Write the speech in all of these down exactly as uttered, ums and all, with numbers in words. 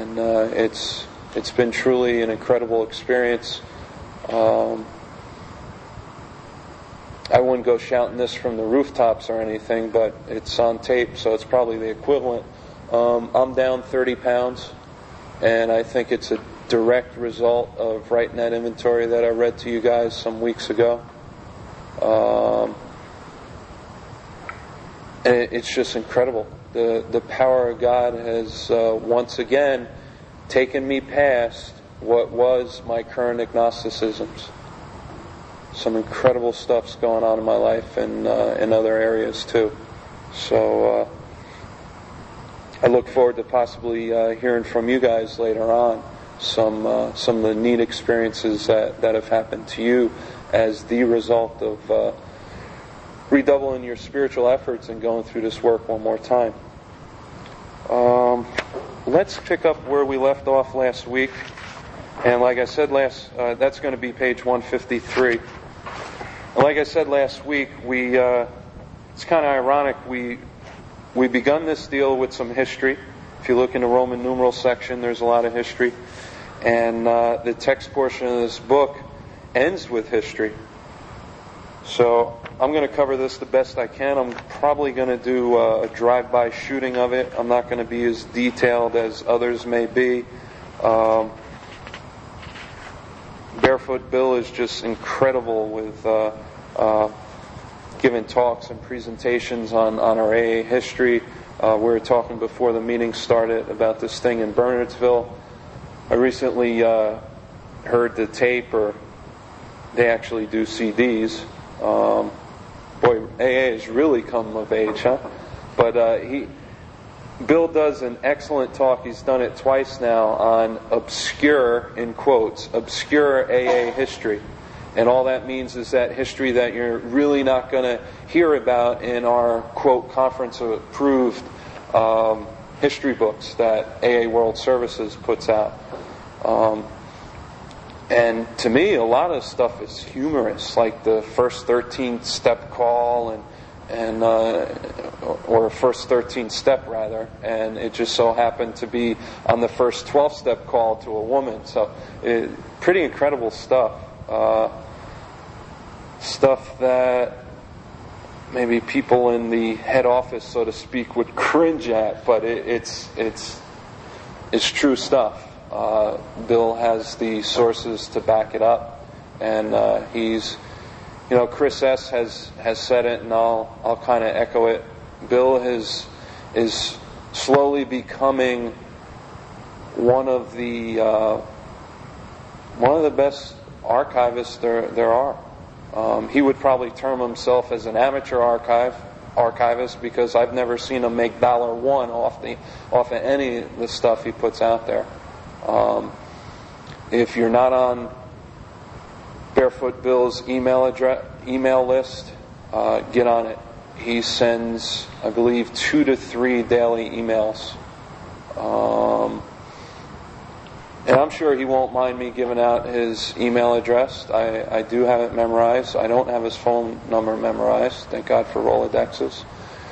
and uh, it's it's been truly an incredible experience. Um, I wouldn't go shouting this from the rooftops or anything, but it's on tape, so it's probably the equivalent. Um, I'm down thirty pounds, and I think it's a direct result of writing that inventory that I read to you guys some weeks ago. Um, and it, it's just incredible. The the power of God has uh, once again taken me past what was my current agnosticisms. Some incredible stuff's going on in my life and uh, in other areas too. So uh, I look forward to possibly uh, hearing from you guys later on some uh, some of the neat experiences that, that have happened to you as the result of uh, redoubling your spiritual efforts and going through this work one more time. Um, let's pick up where we left off last week. And like I said last, uh, that's going to be page one fifty-three. And like I said last week, we uh, it's kind of ironic. We we begun this deal with some history. If you look in the Roman numeral section, there's a lot of history, and uh, the text portion of this book ends with history. So I'm going to cover this the best I can. I'm probably going to do uh, a drive-by shooting of it. I'm not going to be as detailed as others may be. Um, Barefoot Bill is just incredible with uh, uh, giving talks and presentations on, on our A A history. Uh, we were talking before the meeting started about this thing in Bernardsville. I recently uh, heard the tape, or they actually do C Ds. Um, boy, A A has really come of age, huh? But uh, he... Bill does an excellent talk. He's done it twice now on obscure, in quotes, obscure A A history. And all that means is that history that you're really not going to hear about in our, quote, conference-approved um, history books that A A World Services puts out. Um, and to me, a lot of stuff is humorous, like the first thirteenth step call and and uh, or first thirteenth step rather, and it just so happened to be on the first twelfth step call to a woman. So it, pretty incredible stuff. Uh, stuff that maybe people in the head office, so to speak, would cringe at, but it, it's it's it's true stuff. Uh, Bill has the sources to back it up, and uh, he's You know, Chris S. has, has said it, and I'll I'll kind of echo it. Bill has is slowly becoming one of the uh, one of the best archivists there there are. Um, he would probably term himself as an amateur archive archivist because I've never seen him make dollar one off the off of any of the stuff he puts out there. Um, if you're not on Barefoot Bill's email address, email list, uh, get on it. He sends, I believe, two to three daily emails. Um, and I'm sure he won't mind me giving out his email address. I, I do have it memorized. I don't have his phone number memorized. Thank God for Rolodexes.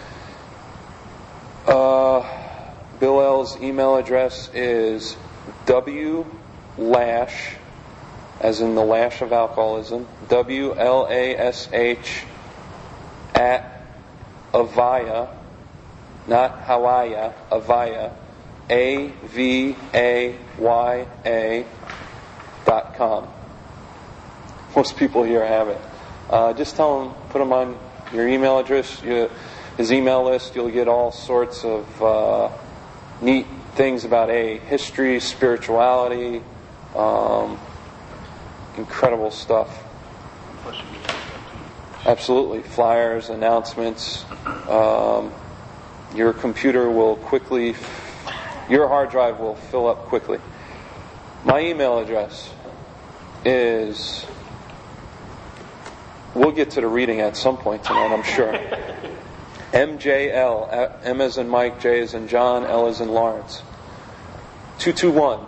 Uh, Bill L's email address is W Lash, as in the lash of alcoholism, W L A S H at Avaya, not Hawaii, Avaya, A V A Y A dot com. Most people here have it. Uh, just tell them, put them on your email address, you, his email list. You'll get all sorts of uh, neat things about A A history, spirituality, um, incredible stuff. Absolutely. Flyers, announcements. Um, your computer will quickly, your hard drive will fill up quickly. My email address is, we'll get to the reading at some point tonight, I'm sure. M J L, M as in Mike, J as in John, L as in Lawrence. two two one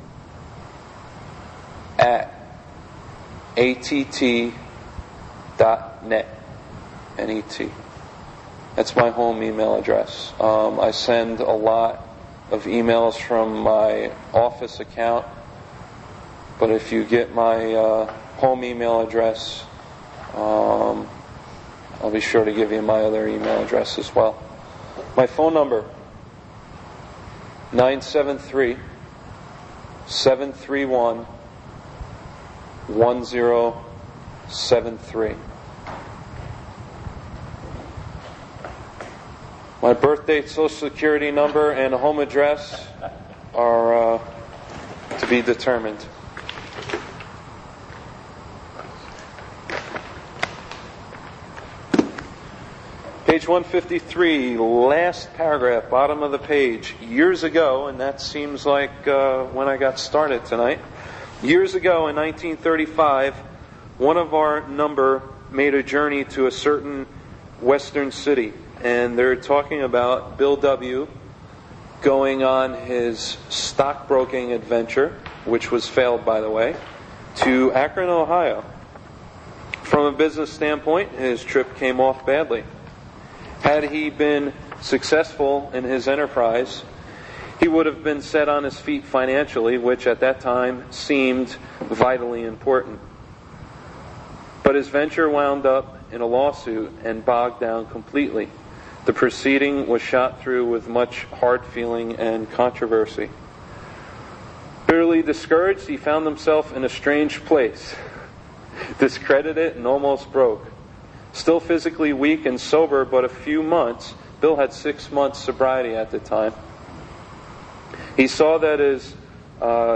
at A T T dot net. N E T. That's my home email address. Um, I send a lot of emails from my office account. But if you get my uh, home email address, um, I'll be sure to give you my other email address as well. My phone number, nine seven three, seven three one, one zero seven three. My birth date, social security number, and home address are uh, to be determined. Page one fifty-three, last paragraph, bottom of the page. Years ago, and that seems like uh, when I got started tonight. Years ago in nineteen thirty-five, one of our number made a journey to a certain western city. And they're talking about Bill W. going on his stockbroking adventure, which was failed, by the way, to Akron, Ohio. From a business standpoint, his trip came off badly. Had he been successful in his enterprise, he would have been set on his feet financially, which at that time seemed vitally important. But his venture wound up in a lawsuit and bogged down completely. The proceeding was shot through with much hard feeling and controversy. Bitterly discouraged, he found himself in a strange place, discredited and almost broke. Still physically weak and sober, but a few months. Bill had six months sobriety at the time. He saw that his uh,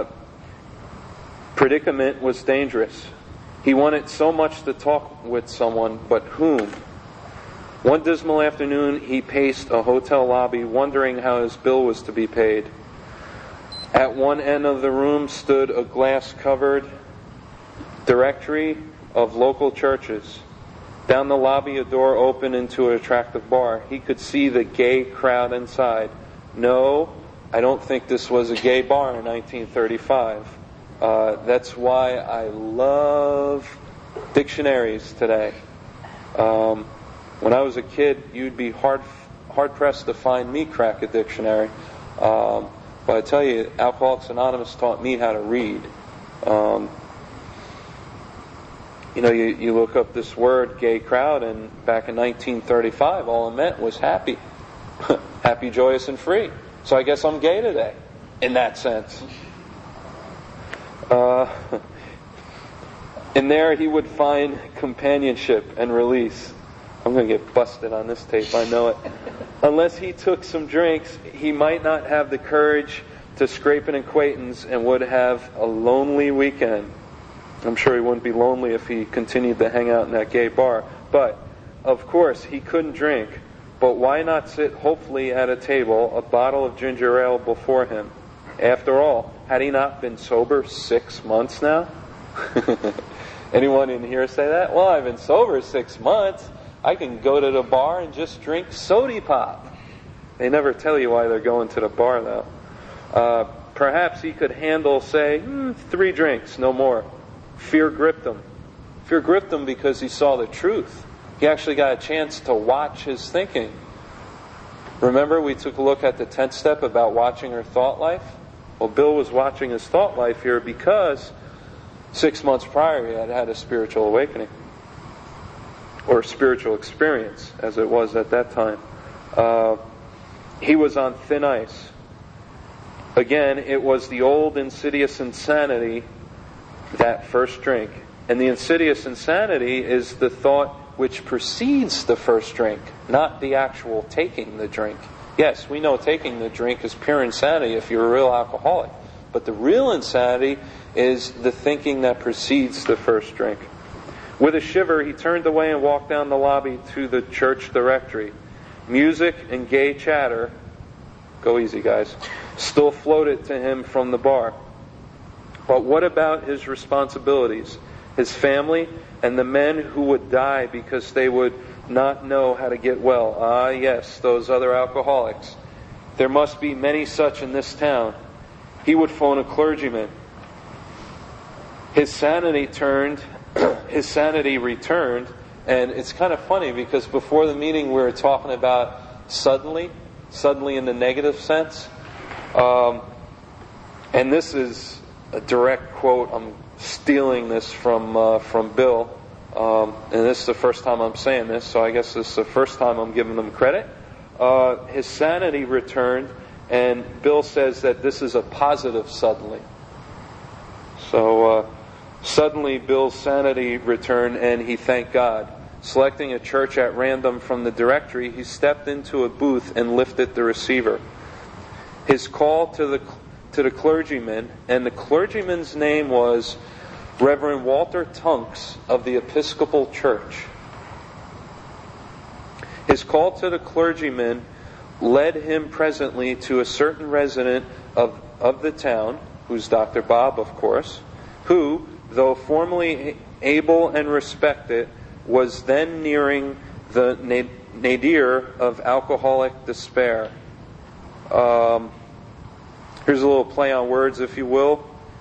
predicament was dangerous. He wanted so much to talk with someone, but whom? One dismal afternoon, he paced a hotel lobby, wondering how his bill was to be paid. At one end of the room stood a glass-covered directory of local churches. Down the lobby, a door opened into an attractive bar. He could see the gay crowd inside. No, I don't think this was a gay bar in nineteen thirty-five. Uh, that's why I love dictionaries today. Um, when I was a kid, you'd be hard hard pressed to find me crack a dictionary. Um, but I tell you, Alcoholics Anonymous taught me how to read. Um, You know, you, you look up this word, gay crowd, and back in nineteen thirty-five, all it meant was happy. Happy, joyous, and free. So I guess I'm gay today, in that sense. Uh, in there, he would find companionship and release. I'm going to get busted on this tape, I know it. Unless he took some drinks, he might not have the courage to scrape an acquaintance and would have a lonely weekend. I'm sure he wouldn't be lonely if he continued to hang out in that gay bar. But, of course, he couldn't drink. But why not sit hopefully at a table, a bottle of ginger ale before him? After all, had he not been sober six months now? Anyone in here say that? Well, I've been sober six months. I can go to the bar and just drink soda pop. They never tell you why they're going to the bar, though. Uh, perhaps he could handle, say, hmm, three drinks, no more. Fear gripped him. Fear gripped him because he saw the truth. He actually got a chance to watch his thinking. Remember, we took a look at the tenth step about watching our thought life? Well, Bill was watching his thought life here because six months prior he had had a spiritual awakening. Or spiritual experience, as it was at that time. Uh, he was on thin ice. Again, it was the old insidious insanity, that first drink. And the insidious insanity is the thought which precedes the first drink, not the actual taking the drink. Yes, we know taking the drink is pure insanity if you're a real alcoholic. But the real insanity is the thinking that precedes the first drink. With a shiver, he turned away and walked down the lobby to the church directory. Music and gay chatter, go easy guys, still floated to him from the bar. But what about his responsibilities, his family, and the men who would die because they would not know how to get well? Ah, yes, those other alcoholics. There must be many such in this town. He would phone a clergyman. His sanity turned, his sanity returned, and it's kind of funny because before the meeting we were talking about suddenly, suddenly in the negative sense. Um, and this is a direct quote. I'm stealing this from uh, from Bill. Um, and this is the first time I'm saying this, so I guess this is the first time I'm giving him credit. Uh, his sanity returned, and Bill says that this is a positive suddenly. So uh, suddenly Bill's sanity returned, and he thanked God. Selecting a church at random from the directory, he stepped into a booth and lifted the receiver. His call to the to the clergyman, and the clergyman's name was Reverend Walter Tunks of the Episcopal Church. His call to the clergyman led him presently to a certain resident of, of the town, who's Doctor Bob, of course, who, though formerly able and respected, was then nearing the nadir of alcoholic despair. Um, here's a little play on words, if you will.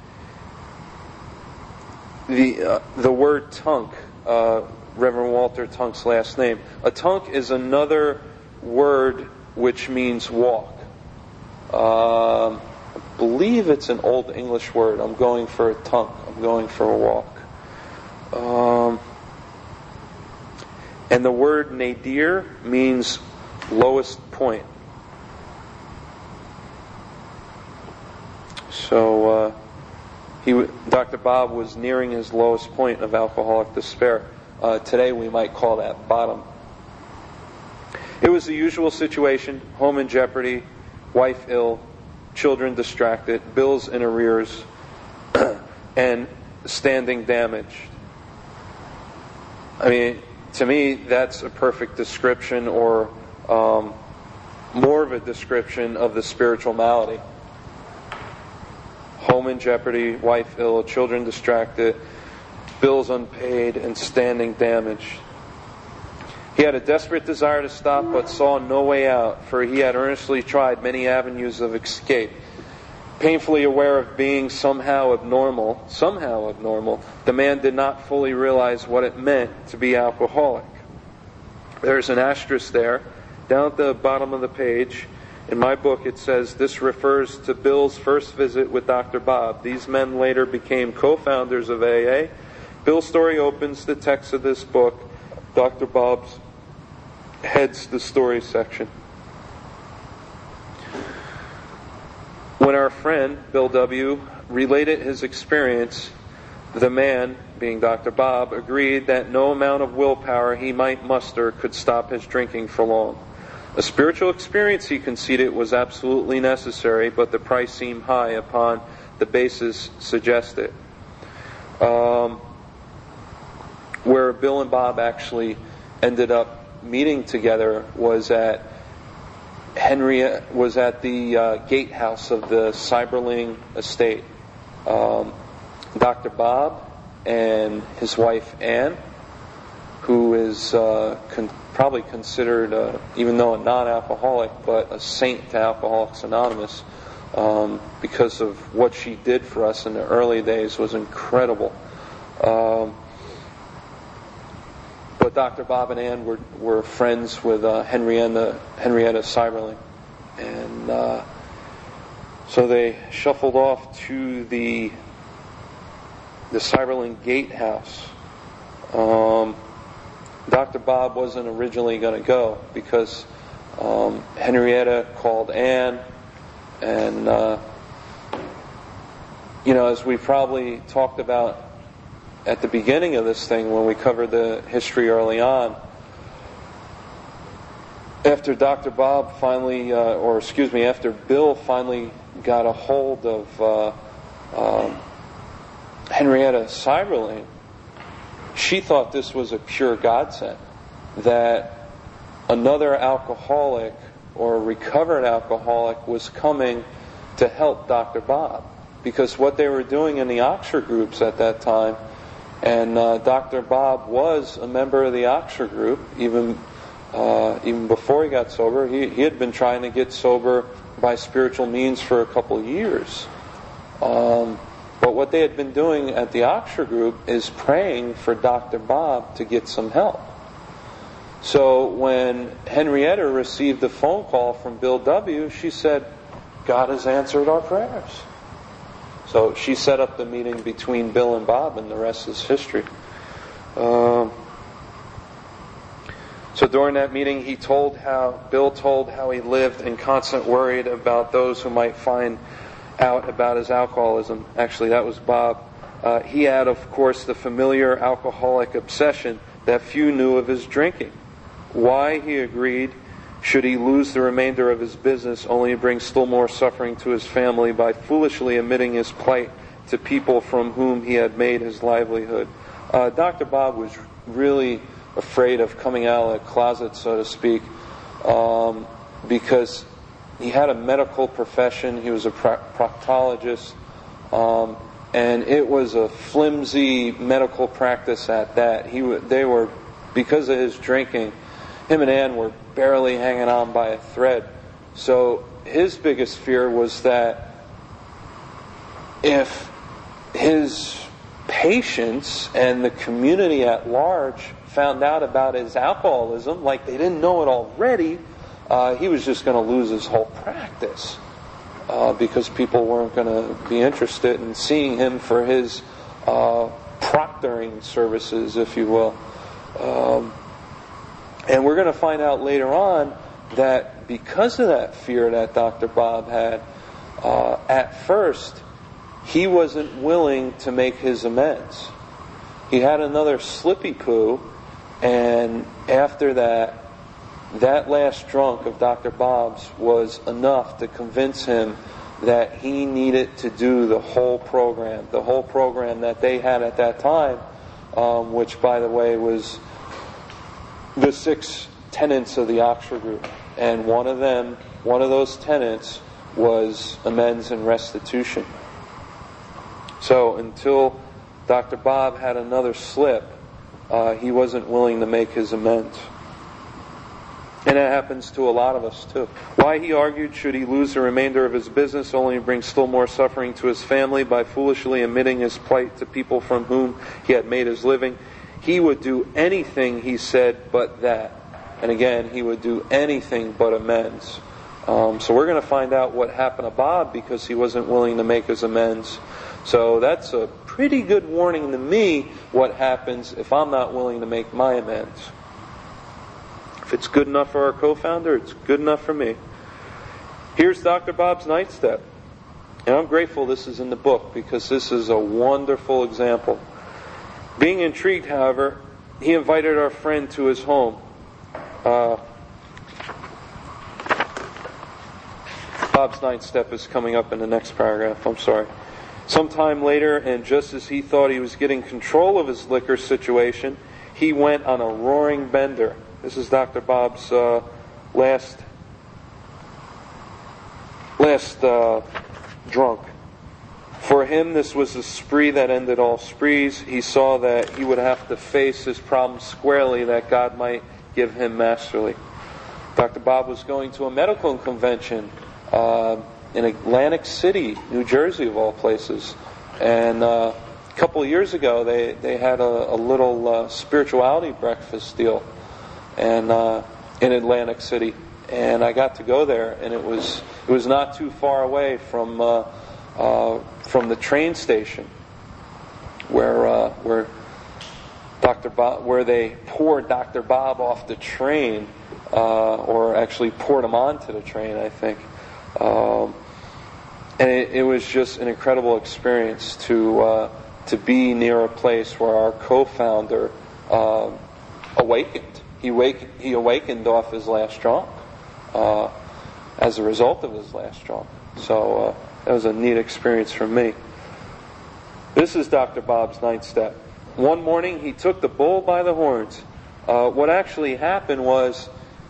The uh, the word tunk, uh, Reverend Walter Tunk's last name. A tunk is another word which means walk. Um, I believe it's an Old English word. I'm going for a tunk. I'm going for a walk. Um, and the word nadir means lowest point. So uh, he, Doctor Bob was nearing his lowest point of alcoholic despair. Uh, today we might call that bottom. It was the usual situation: home in jeopardy, wife ill, children distracted, bills in arrears, and standing damaged. I mean, to me, that's a perfect description, or um, more of a description of the spiritual malady. Home in jeopardy, wife ill, children distracted, bills unpaid, and standing damaged. He had a desperate desire to stop, but saw no way out, for he had earnestly tried many avenues of escape. Painfully aware of being somehow abnormal, somehow abnormal, the man did not fully realize what it meant to be alcoholic. There's an asterisk there, down at the bottom of the page. In my book it says, this refers to Bill's first visit with Doctor Bob. These men later became co-founders of A A. Bill's story opens the text of this book. Doctor Bob's heads the story section. When our friend, Bill W., related his experience, the man, being Doctor Bob, agreed that no amount of willpower he might muster could stop his drinking for long. A spiritual experience, he conceded, was absolutely necessary, but the price seemed high upon the basis suggested. Um, where Bill and Bob actually ended up meeting together was at Henry was at the uh, gatehouse of the Cyberling estate. Um, Doctor Bob and his wife Ann, who is uh, con- probably considered, uh, even though a non-alcoholic, but a saint to Alcoholics Anonymous, um, because of what she did for us in the early days, was incredible. Um, But Doctor Bob and Ann were, were friends with uh, Henrietta, Henrietta Cyberling. And uh, so they shuffled off to the the Cyberling gatehouse. Um, Doctor Bob wasn't originally going to go because um, Henrietta called Ann. And, uh, you know, as we probably talked about at the beginning of this thing, when we covered the history early on, after Doctor Bob finally, uh, or excuse me, after Bill finally got a hold of uh, um, Henrietta Cyberling, she thought this was a pure godsend, that another alcoholic or recovered alcoholic was coming to help Doctor Bob. Because what they were doing in the Oxford groups at that time, and uh, Doctor Bob was a member of the Oxford group, even uh, even before he got sober. He, he had been trying to get sober by spiritual means for a couple of years. Um, but what they had been doing at the Oxford group is praying for Doctor Bob to get some help. So when Henrietta received a phone call from Bill W., she said, God has answered our prayers. So she set up the meeting between Bill and Bob, and the rest is history. Um, so during that meeting, he told how Bill told how he lived in constant worried about those who might find out about his alcoholism. Actually, that was Bob. Uh, he had, of course, the familiar alcoholic obsession that few knew of his drinking. Why, he agreed, should he lose the remainder of his business only to bring still more suffering to his family by foolishly admitting his plight to people from whom he had made his livelihood? Uh, Doctor Bob was really afraid of coming out of the closet, so to speak, um, because he had a medical profession. He was a pro- proctologist, um, and it was a flimsy medical practice at that. He w- they were, because of his drinking, him and Ann were barely hanging on by a thread. So his biggest fear was that if his patients and the community at large found out about his alcoholism, like they didn't know it already, uh, he was just going to lose his whole practice uh, because people weren't going to be interested in seeing him for his uh, proctoring services, if you will. Um, And we're going to find out later on that because of that fear that Doctor Bob had, uh, at first, he wasn't willing to make his amends. He had another slippy poo, and after that, that last drunk of Doctor Bob's was enough to convince him that he needed to do the whole program, the whole program that they had at that time, um, which, by the way, was the six tenets of the Oxford Group. And one of them, one of those tenets was amends and restitution. So until Doctor Bob had another slip, uh, he wasn't willing to make his amends. And that happens to a lot of us too. Why, he argued, should he lose the remainder of his business only to bring still more suffering to his family by foolishly admitting his plight to people from whom he had made his living? He would do anything, he said, but that. And again, he would do anything but amends. Um, so we're going to find out what happened to Bob because he wasn't willing to make his amends. So that's a pretty good warning to me what happens if I'm not willing to make my amends. If it's good enough for our co-founder, it's good enough for me. Here's Doctor Bob's ninth step. And I'm grateful this is in the book because this is a wonderful example. Being intrigued, however, he invited our friend to his home. Uh, Bob's ninth step is coming up in the next paragraph. I'm sorry. Sometime later, and just as he thought he was getting control of his liquor situation, he went on a roaring bender. This is Doctor Bob's uh, last last uh, drunk. For him, this was a spree that ended all sprees. He saw that he would have to face his problems squarely, that God might give him masterly. Doctor Bob was going to a medical convention uh, in Atlantic City, New Jersey, of all places. And uh, a couple of years ago, they, they had a, a little uh, spirituality breakfast deal and uh, in Atlantic City. And I got to go there, and it was it was not too far away from uh, uh, from the train station where uh, where Doctor Bob, where they poured Doctor Bob off the train, uh, or actually poured him onto the train, I think. Um, and it, it was just an incredible experience to uh, to be near a place where our co-founder uh, awakened. He wake, he awakened off his last drunk uh, as a result of his last drunk. So uh, that was a neat experience for me. This is Doctor Bob's ninth step. One morning, he took the bull by the horns. Uh, what actually happened was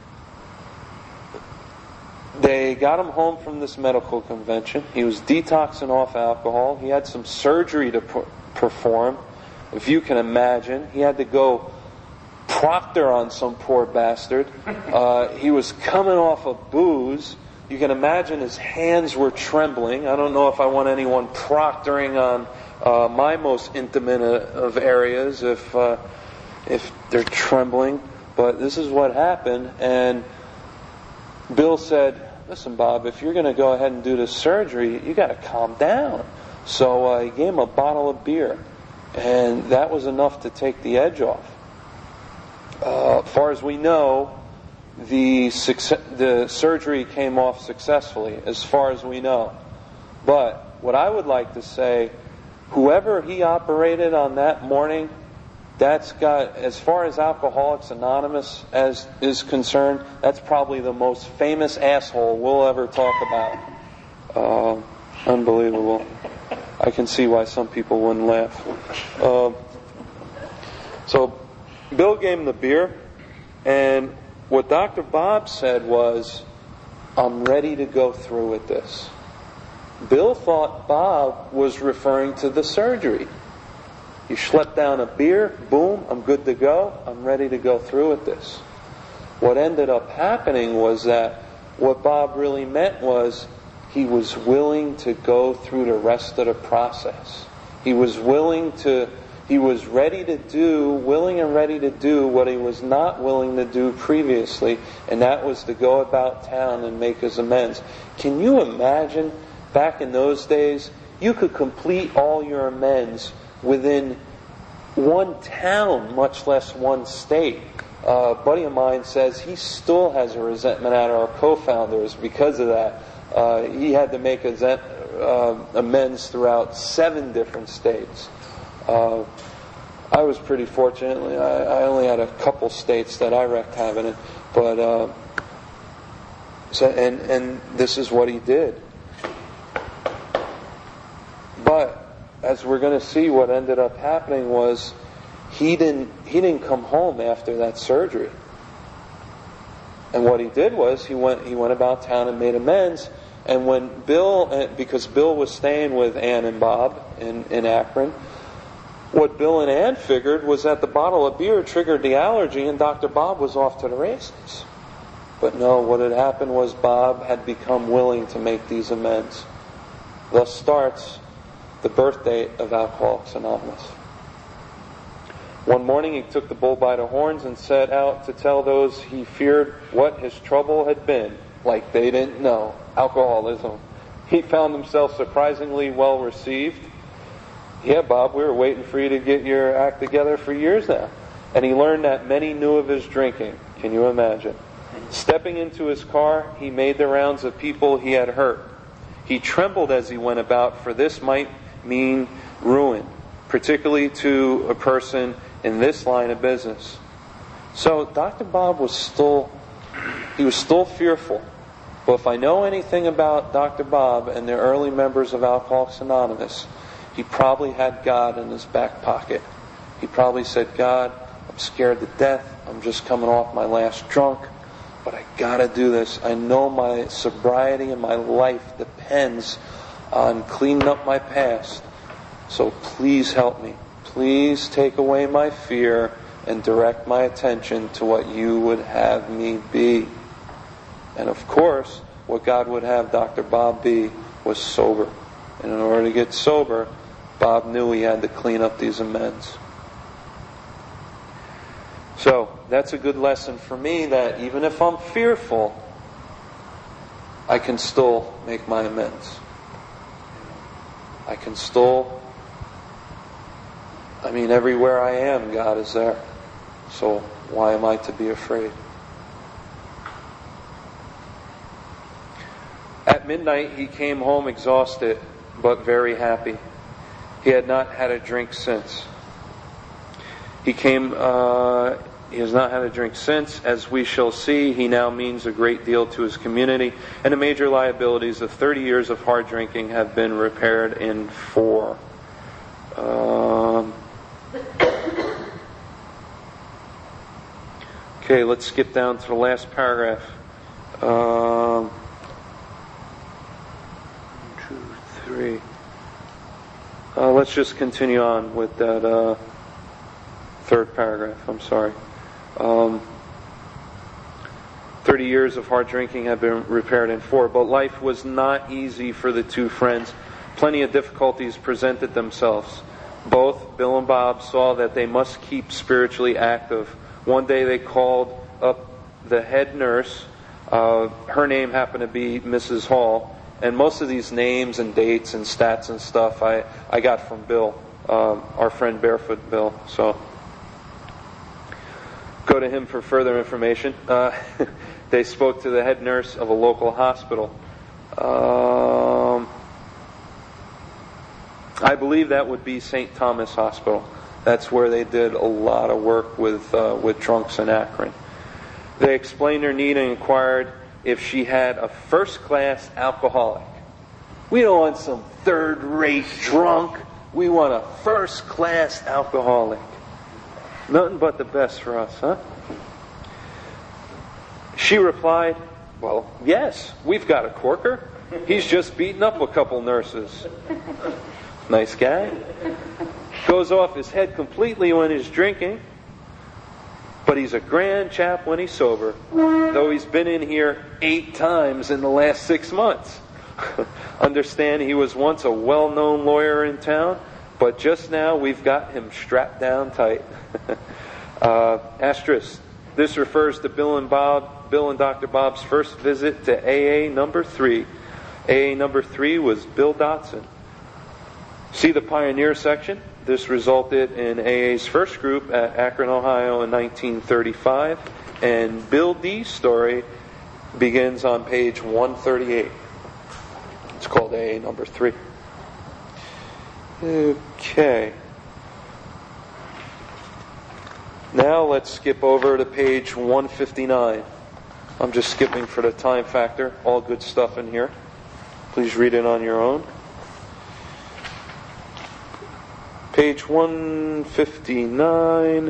they got him home from this medical convention. He was detoxing off alcohol. He had some surgery to per- perform. If you can imagine, he had to go proctor on some poor bastard. Uh, he was coming off of booze. You can imagine his hands were trembling. I don't know if I want anyone proctoring on uh, my most intimate of areas if uh, if they're trembling. But this is what happened. And Bill said, listen, Bob, if you're going to go ahead and do this surgery, you got to calm down. So uh, he gave him a bottle of beer, and that was enough to take the edge off. Uh, as far as we know, the success, the surgery came off successfully, as far as we know. But what I would like to say, whoever he operated on that morning, that's got, as far as Alcoholics Anonymous as is concerned, that's probably the most famous asshole we'll ever talk about. Uh, unbelievable. I can see why some people wouldn't laugh. Uh, so, Bill gave him the beer, and what Doctor Bob said was, I'm ready to go through with this. Bill thought Bob was referring to the surgery. You schlepp down a beer, boom, I'm good to go, I'm ready to go through with this. What ended up happening was that what Bob really meant was he was willing to go through the rest of the process. He was willing to, he was ready to do, willing and ready to do what he was not willing to do previously, and that was to go about town and make his amends. Can you imagine, back in those days, you could complete all your amends within one town, much less one state. Uh, a buddy of mine says he still has a resentment at our co-founders because of that. Uh, he had to make a, uh, amends throughout seven different states. Uh, I was pretty fortunate. I, I only had a couple states that I wrecked having it, but uh, so and and this is what he did. But as we're going to see, what ended up happening was he didn't he didn't come home after that surgery. And what he did was he went he went about town and made amends. And when Bill, because Bill was staying with Ann and Bob in, in Akron, what Bill and Ann figured was that the bottle of beer triggered the allergy and Doctor Bob was off to the races. But no, what had happened was Bob had become willing to make these amends. Thus starts the birth date of Alcoholics Anonymous. One morning he took the bull by the horns and set out to tell those he feared what his trouble had been, like they didn't know, alcoholism. He found himself surprisingly well received. Yeah, Bob, we were waiting for you to get your act together for years now. And he learned that many knew of his drinking. Can you imagine? Stepping into his car, he made the rounds of people he had hurt. He trembled as he went about, for this might mean ruin, particularly to a person in this line of business. So Doctor Bob was still, he was still fearful. But if I know anything about Doctor Bob and the early members of Alcoholics Anonymous, he probably had God in his back pocket. He probably said, God, I'm scared to death. I'm just coming off my last drunk, but I gotta do this. I know my sobriety and my life depends on cleaning up my past. So please help me. Please take away my fear and direct my attention to what you would have me be. And of course, what God would have Doctor Bob be was sober. And in order to get sober, Bob knew he had to clean up these amends. So, that's a good lesson for me, that even if I'm fearful, I can still make my amends. I can still, I mean, everywhere I am, God is there. So, why am I to be afraid? At midnight, he came home exhausted, but very happy. He had not had a drink since. He came, uh, he has not had a drink since. As we shall see, he now means a great deal to his community, and the major liabilities of thirty years of hard drinking have been repaired in four. Um, okay, let's skip down to the last paragraph. Um, two, three. Uh, let's just continue on with that uh, third paragraph. I'm sorry. Um, Thirty years of hard drinking have been repaired in four. But life was not easy for the two friends. Plenty of difficulties presented themselves. Both Bill and Bob saw that they must keep spiritually active. One day they called up the head nurse uh, Uh, her name happened to be Missus Hall. And most of these names and dates and stats and stuff I, I got from Bill, um, our friend Barefoot Bill. So go to him for further information. Uh, they spoke to the head nurse of a local hospital. Um, I believe that would be Saint Thomas Hospital. That's where they did a lot of work with uh, with drunks in Akron. They explained her need and inquired if she had a first-class alcoholic. We don't want some third-rate drunk. We want a first-class alcoholic. Nothing but the best for us, huh? She replied, well, yes, we've got a corker. He's just beaten up a couple nurses. Nice guy. Goes off his head completely when he's drinking. But he's a grand chap when he's sober, though he's been in here eight times in the last six months. Understand he was once a well-known lawyer in town, but just now we've got him strapped down tight. uh, asterisk. This refers to Bill and Bob, Bill and Doctor Bob's first visit to A A number three. A A number three was Bill Dotson. See the Pioneer section? This resulted in A A's first group at Akron, Ohio in nineteen thirty-five, and Bill D's story begins on page one thirty-eight. It's called A A number three. Okay. Now let's skip over to page one fifty-nine. I'm just skipping for the time factor. All good stuff in here. Please read it on your own. Page one fifty-nine.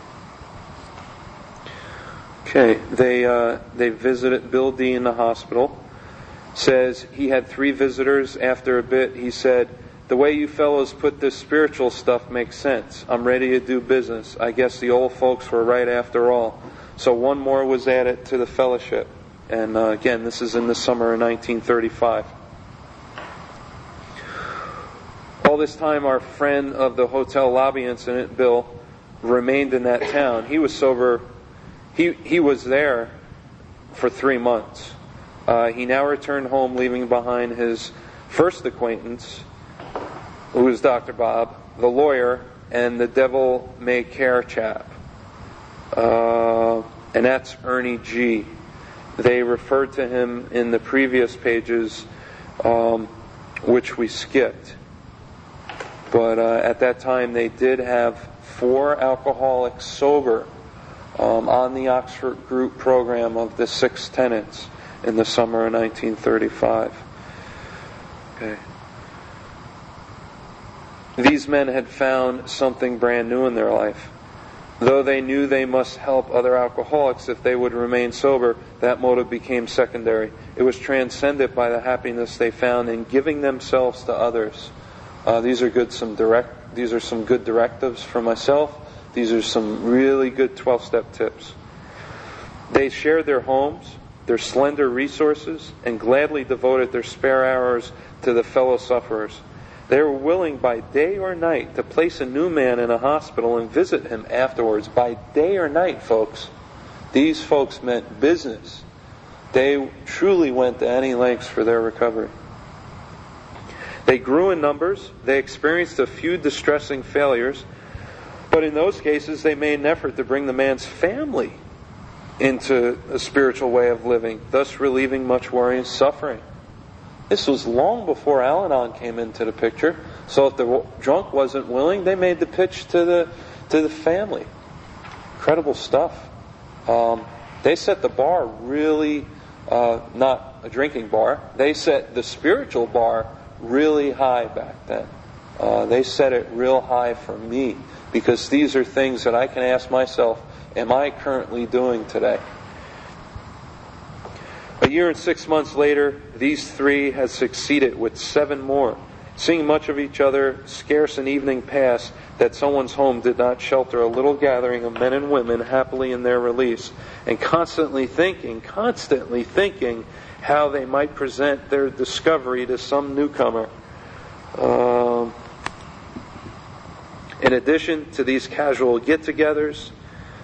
Okay, they uh, they visited Bill D in the hospital. Says he had three visitors. After a bit, he said, "The way you fellows put this spiritual stuff makes sense. I'm ready to do business. I guess the old folks were right after all." So one more was added to the fellowship. And uh, again, this is in the summer of nineteen thirty-five. All this time, our friend of the hotel lobby incident, Bill, remained in that town. He was sober. He he was there for three months. Uh, he now returned home, leaving behind his first acquaintance, who was Doctor Bob, the lawyer, and the devil may care chap. Uh, and that's Ernie G. They referred to him in the previous pages, um, which we skipped. But uh, at that time, they did have four alcoholics sober um, on the Oxford Group program of the Six Tenets in the summer of nineteen thirty-five. Okay. These men had found something brand new in their life. Though they knew they must help other alcoholics if they would remain sober, that motive became secondary. It was transcended by the happiness they found in giving themselves to others. Uh, these are good. Some direct. These are some good directives for myself. These are some really good twelve-step tips. They shared their homes, their slender resources, and gladly devoted their spare hours to the fellow sufferers. They were willing by day or night to place a new man in a hospital and visit him afterwards. By day or night, folks. These folks meant business. They truly went to any lengths for their recovery. They grew in numbers. They experienced a few distressing failures. But in those cases, they made an effort to bring the man's family into a spiritual way of living, thus relieving much worry and suffering. This was long before Al-Anon came into the picture. So if the drunk wasn't willing, they made the pitch to the to the family. Incredible stuff. Um, they set the bar really, uh, not a drinking bar. They set the spiritual bar really high back then. Uh, they set it real high for me, because these are things that I can ask myself, am I currently doing today? A year and six months later, these three had succeeded with seven more. Seeing much of each other, scarce an evening passed that someone's home did not shelter a little gathering of men and women happily in their release, and constantly thinking, constantly thinking how they might present their discovery to some newcomer. Um, in addition to these casual get-togethers,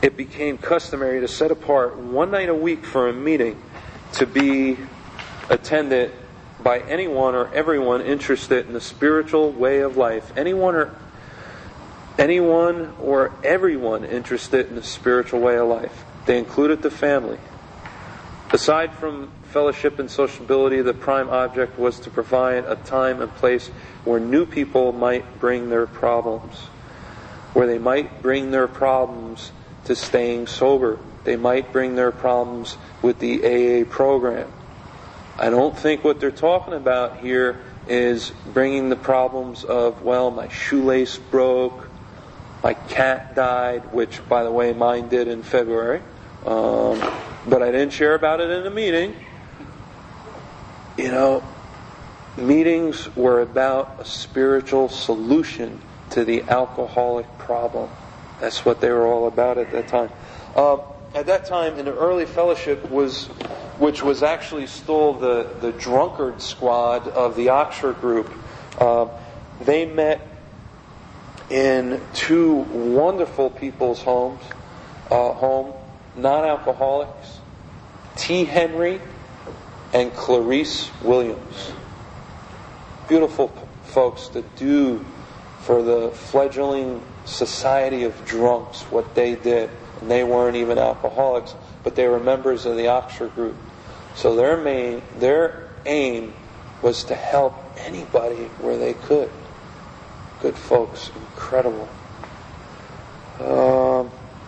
it became customary to set apart one night a week for a meeting to be attended by anyone or everyone interested in the spiritual way of life. Anyone or anyone or everyone interested in the spiritual way of life. They included the family. Aside from fellowship and sociability, the prime object was to provide a time and place where new people might bring their problems. Where they might bring their problems to staying sober. They might bring their problems with the A A program. I don't think what they're talking about here is bringing the problems of, well, my shoelace broke, my cat died, which, by the way, mine did in February. Um, but I didn't share about it in a meeting. You know, meetings were about a spiritual solution to the alcoholic problem. That's what they were all about at that time. Uh, at that time, in the early fellowship, was, which was actually still the, the drunkard squad of the Oxford group, uh, they met in two wonderful people's homes, uh, home, non-alcoholics, T. Henry and Clarice Williams. Beautiful p- folks that do for the fledgling society of drunks what they did. And they weren't even alcoholics, but they were members of the Oxford group. So their main, their aim was to help anybody where they could. Good folks, incredible. Um,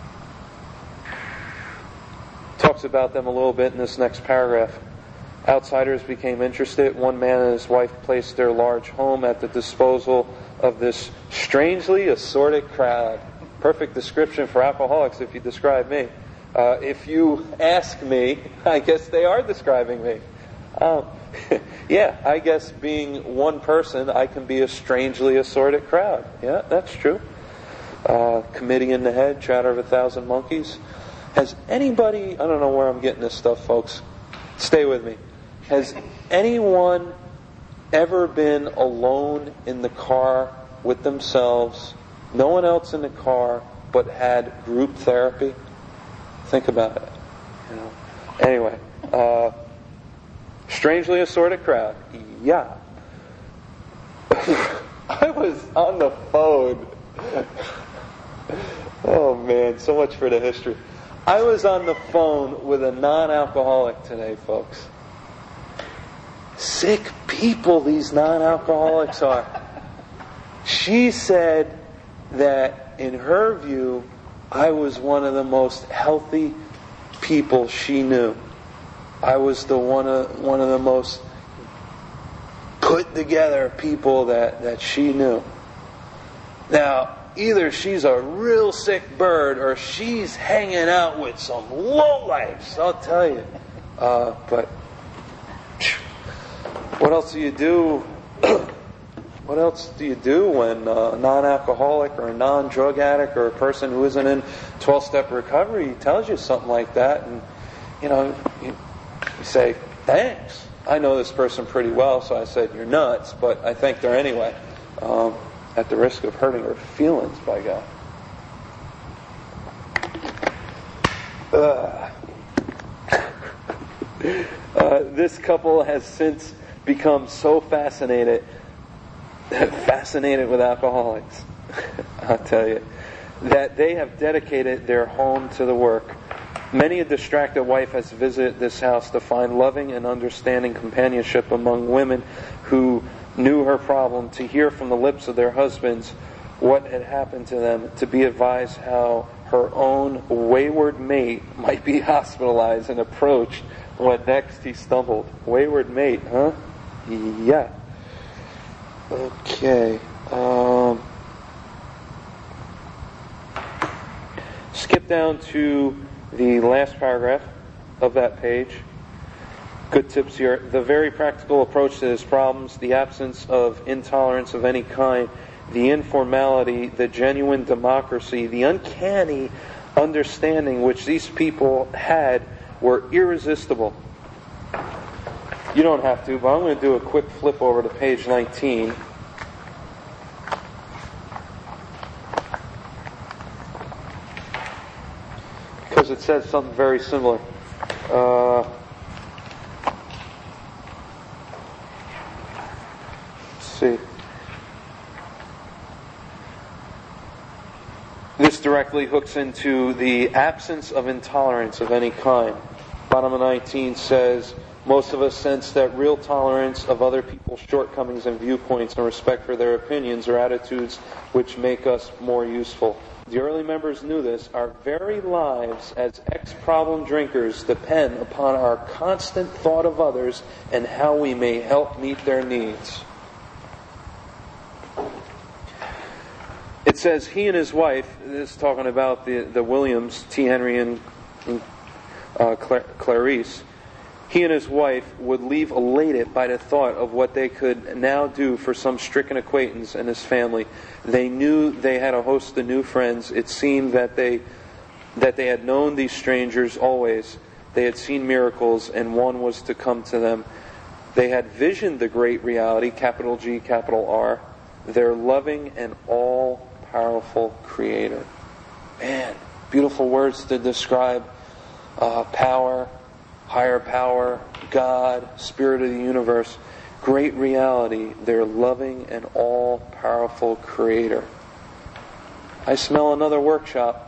talks about them a little bit in this next paragraph. Outsiders became interested. One man and his wife placed their large home at the disposal of this strangely assorted crowd. Perfect description for alcoholics if you describe me. Uh, if you ask me, I guess they are describing me. Um, yeah, I guess being one person, I can be a strangely assorted crowd. Yeah, that's true. Uh, committee in the head, chatter of a thousand monkeys. Has anybody, I don't know where I'm getting this stuff, folks. Stay with me. Has anyone ever been alone in the car with themselves, no one else in the car, but had group therapy? Think about it. You know. Anyway, uh, strangely assorted crowd. Yeah. I was on the phone. Oh man, so much for the history. I was on the phone with a non-alcoholic today, folks. Sick people these non-alcoholics are. She said that in her view, I was one of the most healthy people she knew. I was the one of one of the most put together people that, that she knew. Now, either she's a real sick bird or she's hanging out with some lowlifes, I'll tell you. Uh, but what else do you do? What else do you do when a non-alcoholic or a non-drug addict or a person who isn't in twelve-step recovery tells you something like that? And, you know, you, you say, thanks. I know this person pretty well, so I said, you're nuts, but I thanked her anyway, um, at the risk of hurting her feelings, by God. Uh, uh, this couple has since become so fascinated fascinated with alcoholics, I'll tell you, that they have dedicated their home to the work. Many a distracted wife has visited this house to find loving and understanding companionship among women who knew her problem, to hear from the lips of their husbands what had happened to them, to be advised how her own wayward mate might be hospitalized and approached when next he stumbled. Wayward mate, huh? Yeah. Okay. Um, skip down to the last paragraph of that page. Good tips here. The very practical approach to his problems, the absence of intolerance of any kind, the informality, the genuine democracy, the uncanny understanding which these people had were irresistible. You don't have to, but I'm going to do a quick flip over to page nineteen. because it says something very similar. Uh, let's see. This directly hooks into the absence of intolerance of any kind. Bottom of nineteen says, most of us sense that real tolerance of other people's shortcomings and viewpoints and respect for their opinions or attitudes which make us more useful. The early members knew this. Our very lives as ex-problem drinkers depend upon our constant thought of others and how we may help meet their needs. It says he and his wife, this is talking about the, the Williams, T. Henry and uh, Clarice, he and his wife would leave elated by the thought of what they could now do for some stricken acquaintance and his family. They knew they had a host of new friends. It seemed that they that they had known these strangers always. They had seen miracles, and one was to come to them. They had visioned the great reality, capital G, capital R, their loving and all-powerful Creator. Man, beautiful words to describe uh, power, higher power, God, Spirit of the universe, great reality, their loving and all-powerful Creator. I smell another workshop.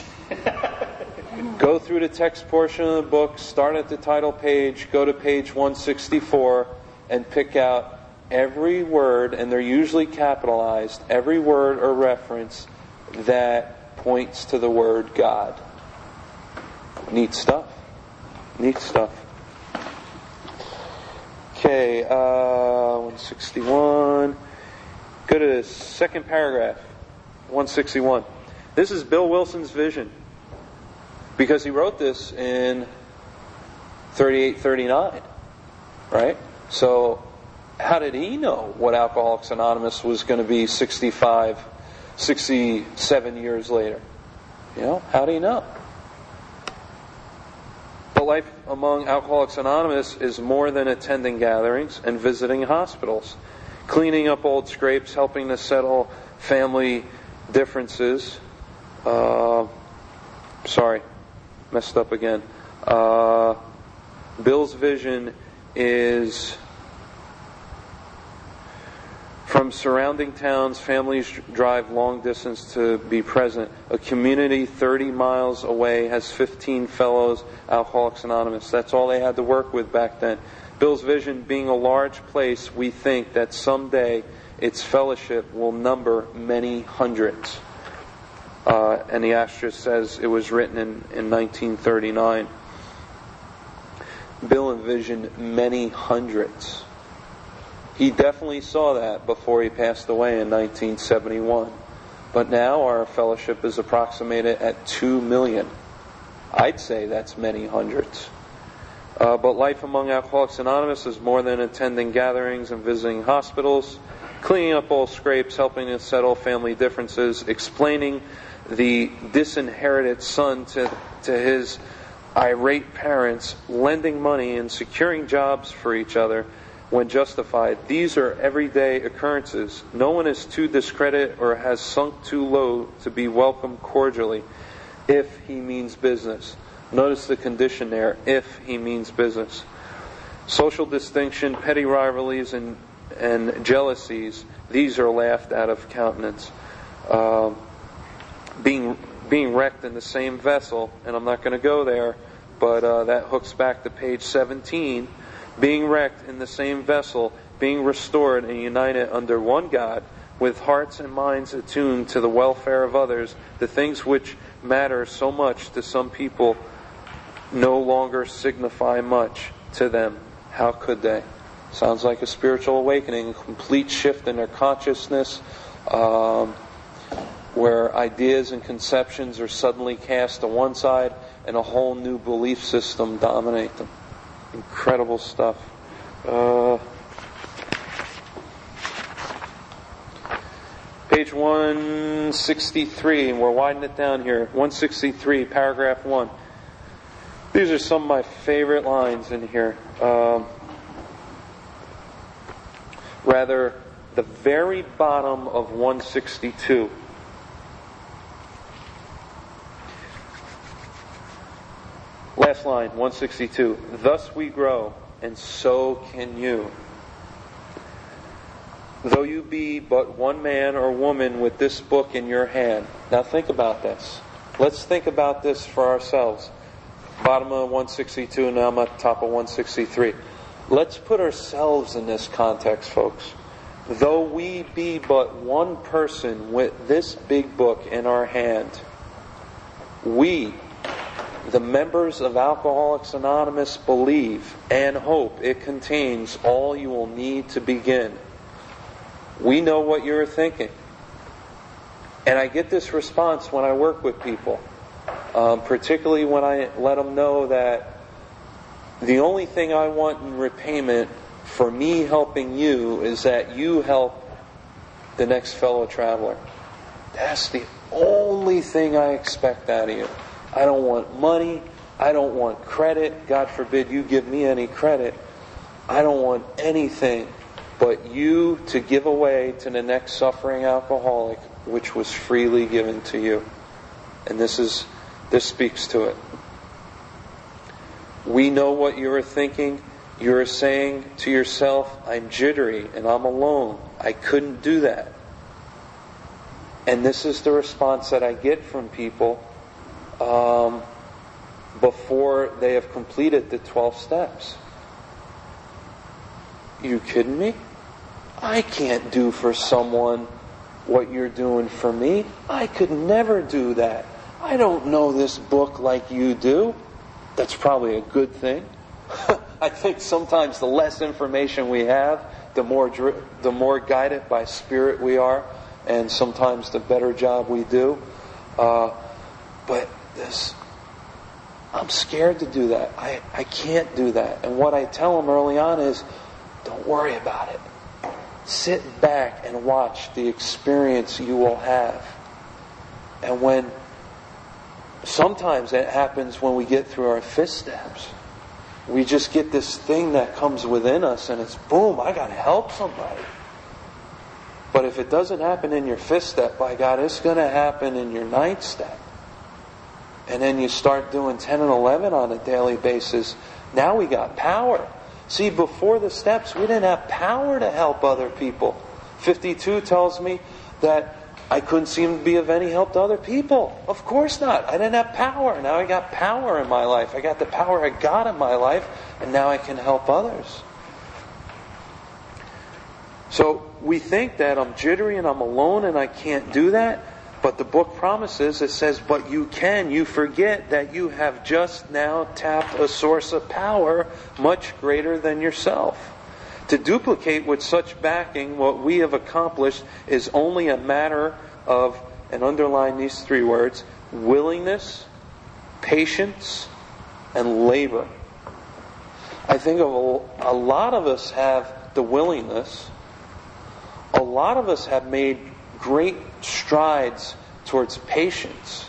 Go through the text portion of the book, start at the title page, go to page one sixty-four, and pick out every word, and they're usually capitalized, every word or reference that points to the word God. Neat stuff. Neat stuff. Okay, uh, one sixty-one. Go to the second paragraph, one sixty-one. This is Bill Wilson's vision, because he wrote this in thirty-eight thirty-nine, right? So, how did he know what Alcoholics Anonymous was going to be sixty-five, sixty-seven years later? You know, how did he know? But life among Alcoholics Anonymous is more than attending gatherings and visiting hospitals, cleaning up old scrapes, helping to settle family differences. Uh, sorry, messed up again. Uh, Bill's vision is from surrounding towns, families drive long distance to be present. A community thirty miles away has fifteen fellows Alcoholics Anonymous. That's all they had to work with back then. Bill's vision being a large place, we think that someday its fellowship will number many hundreds. Uh, and the asterisk says it was written in, in nineteen thirty-nine. Bill envisioned many hundreds. He definitely saw that before he passed away in nineteen seventy-one. But now our fellowship is approximated at two million. I'd say that's many hundreds. Uh, but life among Alcoholics Anonymous is more than attending gatherings and visiting hospitals, cleaning up old scrapes, helping to settle family differences, explaining the disinherited son to, to his irate parents, lending money and securing jobs for each other when justified. These are everyday occurrences. No one is too discredited or has sunk too low to be welcomed cordially if he means business. Notice the condition there, if he means business. Social distinction, petty rivalries, and, and jealousies, these are laughed out of countenance. Uh, being being wrecked in the same vessel, and I'm not going to go there, but uh, that hooks back to page seventeen. Being wrecked in the same vessel, being restored and united under one God, with hearts and minds attuned to the welfare of others, the things which matter so much to some people no longer signify much to them. How could they? Sounds like a spiritual awakening, a complete shift in their consciousness, um, where ideas and conceptions are suddenly cast to one side and a whole new belief system dominate them. Incredible stuff. Uh, page one sixty-three, and we're widening it down here. one sixty-three, paragraph one. These are some of my favorite lines in here. Um, rather, the very bottom of one sixty-two. Last line, one sixty-two. Thus we grow, and so can you. Though you be but one man or woman with this book in your hand. Now think about this. Let's think about this for ourselves. Bottom of one sixty-two, now I'm at the top of one sixty-three. Let's put ourselves in this context, folks. Though we be but one person with this big book in our hand, we, the members of Alcoholics Anonymous, believe and hope it contains all you will need to begin. We know what you're thinking. And I get this response when I work with people, um, particularly when I let them know that the only thing I want in repayment for me helping you is that you help the next fellow traveler. That's the only thing I expect out of you. I don't want money. I don't want credit. God forbid you give me any credit. I don't want anything but you to give away to the next suffering alcoholic, which was freely given to you. And this is this speaks to it. We know what you are thinking. You are saying to yourself, I'm jittery and I'm alone. I couldn't do that. And this is the response that I get from people um, before they have completed the twelve steps. You kidding me? I can't do for someone what you're doing for me. I could never do that. I don't know this book like you do. That's probably a good thing. I think sometimes the less information we have, the more dri- the more guided by Spirit we are, and sometimes the better job we do. Uh, but this, I'm scared to do that. I, I can't do that. And what I tell them early on is, don't worry about it. Sit back and watch the experience you will have. And when sometimes it happens when we get through our fifth steps. We just get this thing that comes within us and it's boom, I got to help somebody. But if it doesn't happen in your fifth step, by God, it's going to happen in your ninth step. And then you start doing ten and eleven on a daily basis. Now we got power. See, before the steps, we didn't have power to help other people. fifty-two tells me that I couldn't seem to be of any help to other people. Of course not. I didn't have power. Now I got power in my life. I got the power of God in my life, and now I can help others. So we think that I'm jittery and I'm alone and I can't do that. But the book promises, it says, but you can. You forget that you have just now tapped a source of power much greater than yourself. To duplicate with such backing what we have accomplished is only a matter of, and underline these three words, willingness, patience, and labor. I think of a, a lot of us have the willingness. A lot of us have made great strides towards patience.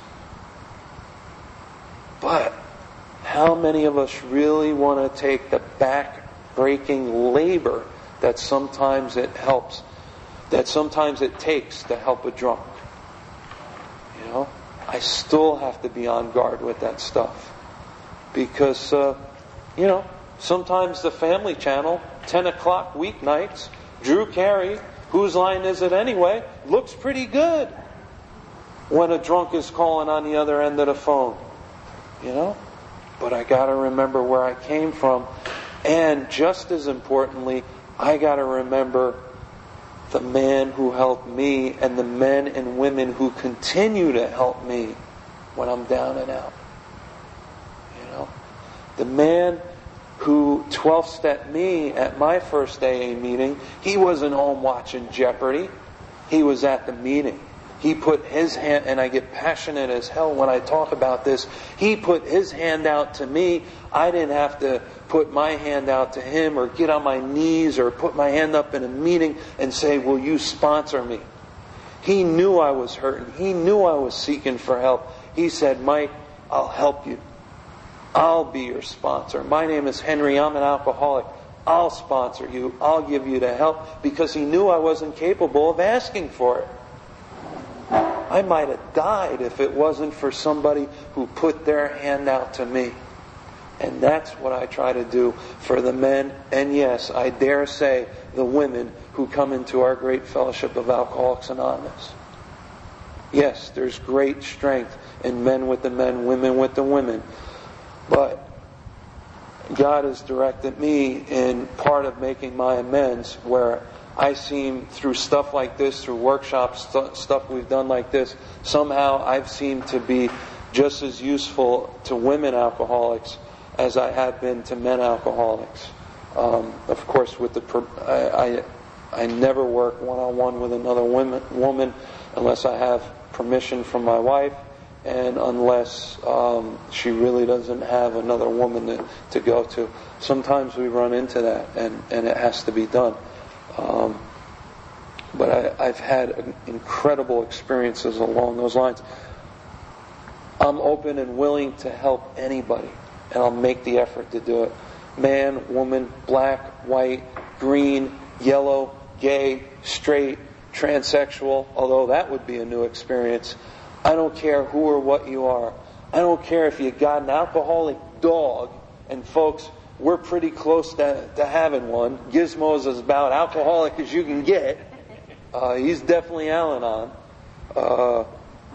But how many of us really want to take the back-breaking labor that sometimes it helps, that sometimes it takes to help a drunk? You know, I still have to be on guard with that stuff. Because, uh, you know, sometimes the Family Channel, ten o'clock weeknights, Drew Carey, whose line is it anyway, looks pretty good when a drunk is calling on the other end of the phone. You know? But I got to remember where I came from. And just as importantly, I got to remember the man who helped me and the men and women who continue to help me when I'm down and out. You know? The man who twelve-stepped me at my first A A meeting, he wasn't home watching Jeopardy. He was at the meeting. He put his hand, and I get passionate as hell when I talk about this, he put his hand out to me. I didn't have to put my hand out to him or get on my knees or put my hand up in a meeting and say, will you sponsor me? He knew I was hurting. He knew I was seeking for help. He said, Mike, I'll help you. I'll be your sponsor. My name is Henry. I'm an alcoholic. I'll sponsor you. I'll give you the help, because he knew I wasn't capable of asking for it. I might have died if it wasn't for somebody who put their hand out to me. And that's what I try to do for the men, and yes, I dare say the women who come into our great fellowship of Alcoholics Anonymous. Yes, there's great strength in men with the men, women with the women. But God has directed me in part of making my amends, where I seem, through stuff like this, through workshops, st- stuff we've done like this, somehow I've seemed to be just as useful to women alcoholics as I have been to men alcoholics. Um, of course, with the per- I, I I never work one-on-one with another woman, woman unless I have permission from my wife, and unless um, she really doesn't have another woman to, to go to. Sometimes we run into that, and, and it has to be done. Um, but I, I've had incredible experiences along those lines. I'm open and willing to help anybody, and I'll make the effort to do it. Man, woman, black, white, green, yellow, gay, straight, transsexual, although that would be a new experience. I don't care who or what you are. I don't care if you got an alcoholic dog, and folks, we're pretty close to, to having one. Gizmo's as about alcoholic as you can get. Uh, he's definitely Al-Anon. Uh,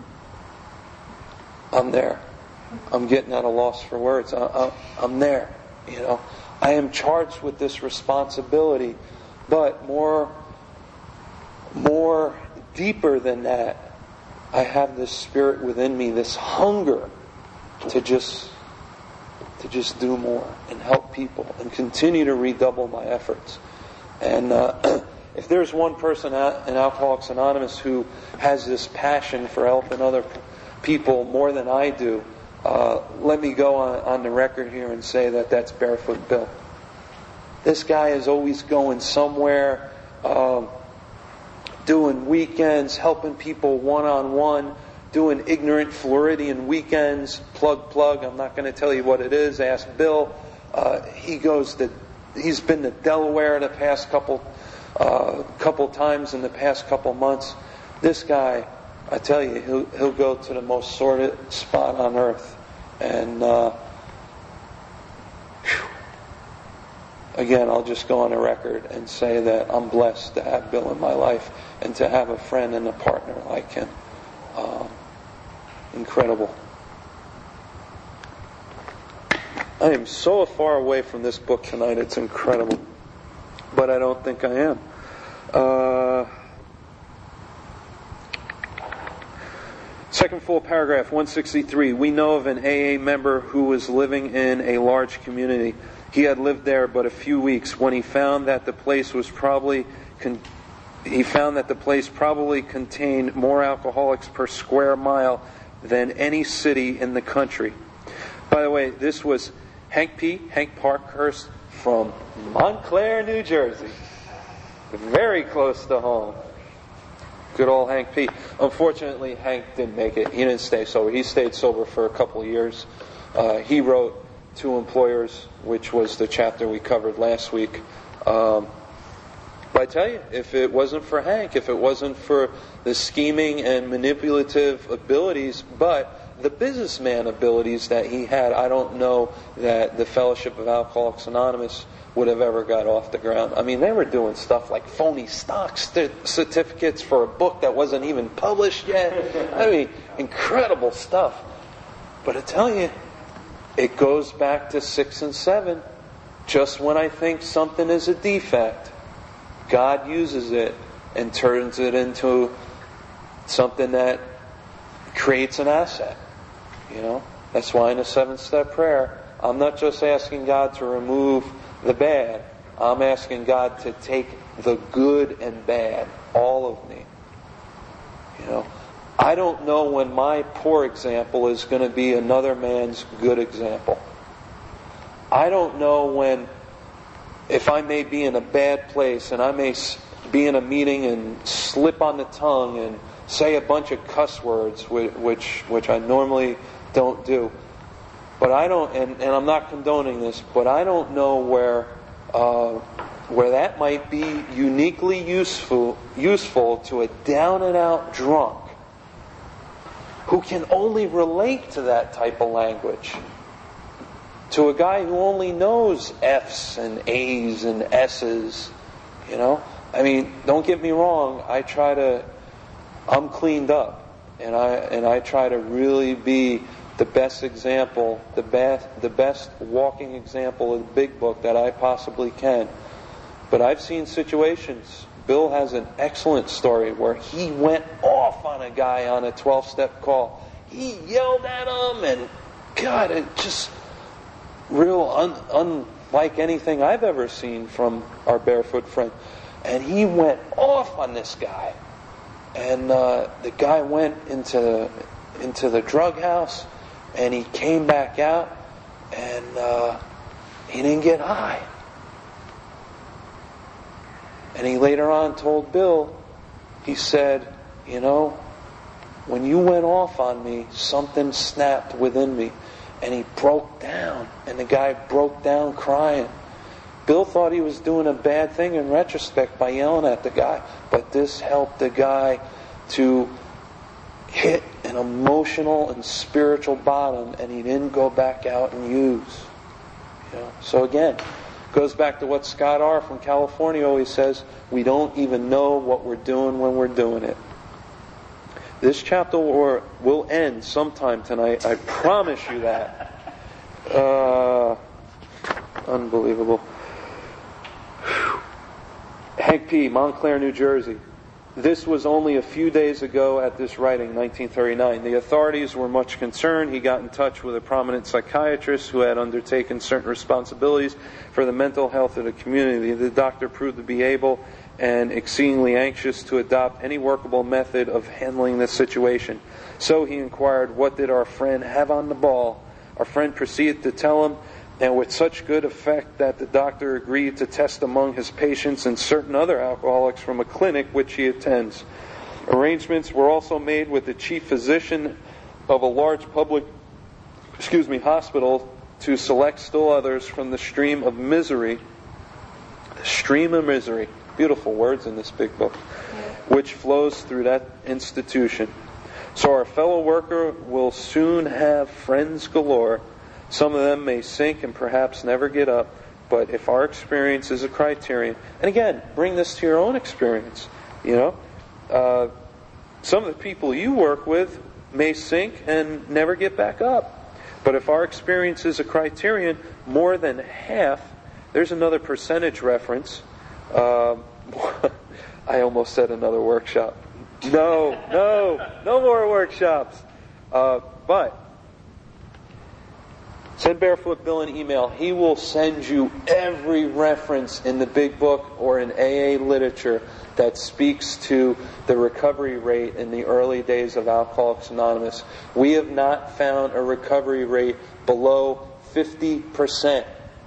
I'm there. I'm getting at a loss for words. I, I, I'm there. You know, I am charged with this responsibility, but more, more deeper than that, I have this spirit within me, this hunger to just, to just do more and help people and continue to redouble my efforts. And uh, if there's one person in Alcoholics Anonymous who has this passion for helping other people more than I do, uh, let me go on, on the record here and say that that's Barefoot Bill. This guy is always going somewhere, um, doing weekends, helping people one-on-one, doing ignorant Floridian weekends, plug, plug, I'm not going to tell you what it is, ask Bill. Uh, he goes to, he's been to Delaware the past couple, uh, couple times in the past couple months. This guy, I tell you, he'll, he'll go to the most sordid spot on earth. And, uh, again, I'll just go on the record and say that I'm blessed to have Bill in my life and to have a friend and a partner like him. Um, incredible. I am so far away from this book tonight, it's incredible. But I don't think I am. Uh, second full paragraph, one sixty-three. We know of an A A member who was living in a large community. He had lived there but a few weeks when he found that the place was probably con- he found that the place probably contained more alcoholics per square mile than any city in the country. By the way, this was Hank P. Hank Parkhurst from Montclair, New Jersey. Very close to home. Good old Hank P. Unfortunately, Hank didn't make it. He didn't stay sober. He stayed sober for a couple of years. Uh, he wrote Two Employers, which was the chapter we covered last week. Um, but I tell you, if it wasn't for Hank, if it wasn't for the scheming and manipulative abilities, but the businessman abilities that he had, I don't know that the Fellowship of Alcoholics Anonymous would have ever got off the ground. I mean, they were doing stuff like phony stock st- certificates for a book that wasn't even published yet. I mean, incredible stuff. But I tell you, it goes back to six and seven. Just when I think something is a defect, God uses it and turns it into something that creates an asset. You know, that's why in a seven-step prayer, I'm not just asking God to remove the bad. I'm asking God to take the good and bad, all of me. You know, I don't know when my poor example is going to be another man's good example. I don't know when, if I may be in a bad place and I may be in a meeting and slip on the tongue and say a bunch of cuss words, which which I normally don't do. But I don't, and, and I'm not condoning this, but I don't know where uh, where that might be uniquely useful useful to a down and out drunk who can only relate to that type of language. to a guy who only knows F's and A's and S's, you know? I mean, don't get me wrong, I try to, I'm cleaned up, and I and I try to really be the best example, the best, the best walking example of the big book that I possibly can. But I've seen situations, Bill has an excellent story where he went off on a guy on a twelve-step call. He yelled at him, and God, it just real un, unlike anything I've ever seen from our barefoot friend. And he went off on this guy. And uh, the guy went into into the drug house, and he came back out, and uh, he didn't get high. And he later on told Bill, he said, you know, when you went off on me, something snapped within me. And he broke down, and the guy broke down crying. Bill thought he was doing a bad thing in retrospect by yelling at the guy, but this helped the guy to hit an emotional and spiritual bottom, and he didn't go back out and use. You know? So again, goes back to what Scott R. from California always says, we don't even know what we're doing when we're doing it. This chapter will, will end sometime tonight. I promise you that. Uh, unbelievable. Hank P., Montclair, New Jersey. This was only a few days ago at this writing, nineteen thirty-nine. The authorities were much concerned. He got in touch with a prominent psychiatrist who had undertaken certain responsibilities for the mental health of the community. The doctor proved to be able and exceedingly anxious to adopt any workable method of handling this situation. So he inquired, what did our friend have on the ball? Our friend proceeded to tell him, and with such good effect that the doctor agreed to test among his patients and certain other alcoholics from a clinic which he attends. Arrangements were also made with the chief physician of a large public, excuse me, hospital to select still others from the stream of misery, the stream of misery, beautiful words in this big book, which flows through that institution. So our fellow worker will soon have friends galore. Some of them may sink and perhaps never get up, but if our experience is a criterion, and again, bring this to your own experience, you know, uh, some of the people you work with may sink and never get back up. But if our experience is a criterion, more than half, there's another percentage reference. Uh, I almost said another workshop. No, no, no more workshops. Uh, but send Barefoot Bill an email. He will send you every reference in the big book or in A A literature that speaks to the recovery rate in the early days of Alcoholics Anonymous. We have not found a recovery rate below fifty percent.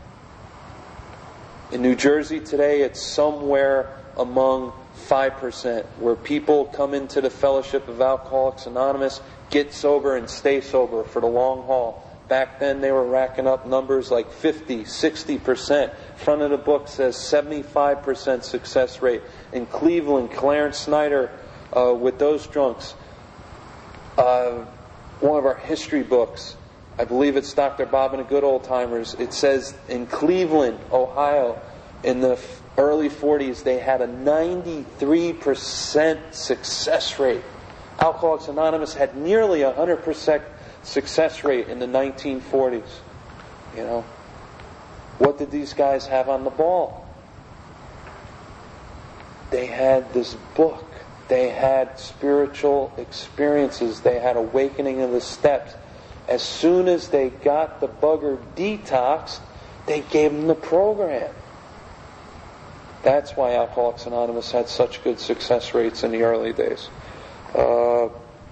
In New Jersey today, it's somewhere among five percent, where people come into the Fellowship of Alcoholics Anonymous, get sober and stay sober for the long haul. Back then they were racking up numbers like fifty, sixty percent. Front of the book says seventy-five percent success rate. In Cleveland, Clarence Snyder, uh, with those drunks, uh, one of our history books, I believe it's Doctor Bob and the Good Old Timers, it says in Cleveland, Ohio, in the early forties, they had a ninety-three percent success rate. Alcoholics Anonymous had nearly a one hundred percent success rate in the nineteen forties. You know, what did these guys have on the ball? They had this book. They had spiritual experiences. They had awakening of the steps. As soon as they got the bugger detoxed, they gave them the program. That's why Alcoholics Anonymous had such good success rates in the early days. Uh,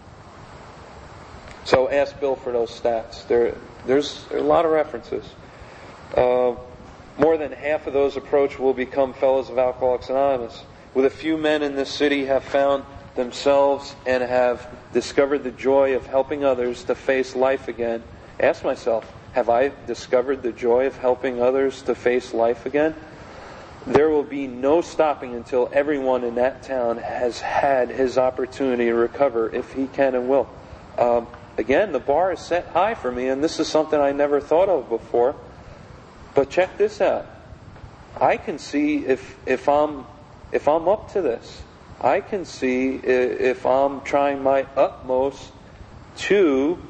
so ask Bill for those stats. There, there's a lot of references. Uh, more than half of those approached will become Fellows of Alcoholics Anonymous. With a few men in this city have found themselves and have discovered the joy of helping others to face life again. Ask myself, have I discovered the joy of helping others to face life again? There will be no stopping until everyone in that town has had his opportunity to recover if he can and will. Um, Again, the bar is set high for me, and this is something I never thought of before. But check this out. I can see if if I'm if I'm up to this. I can see if I'm trying my utmost to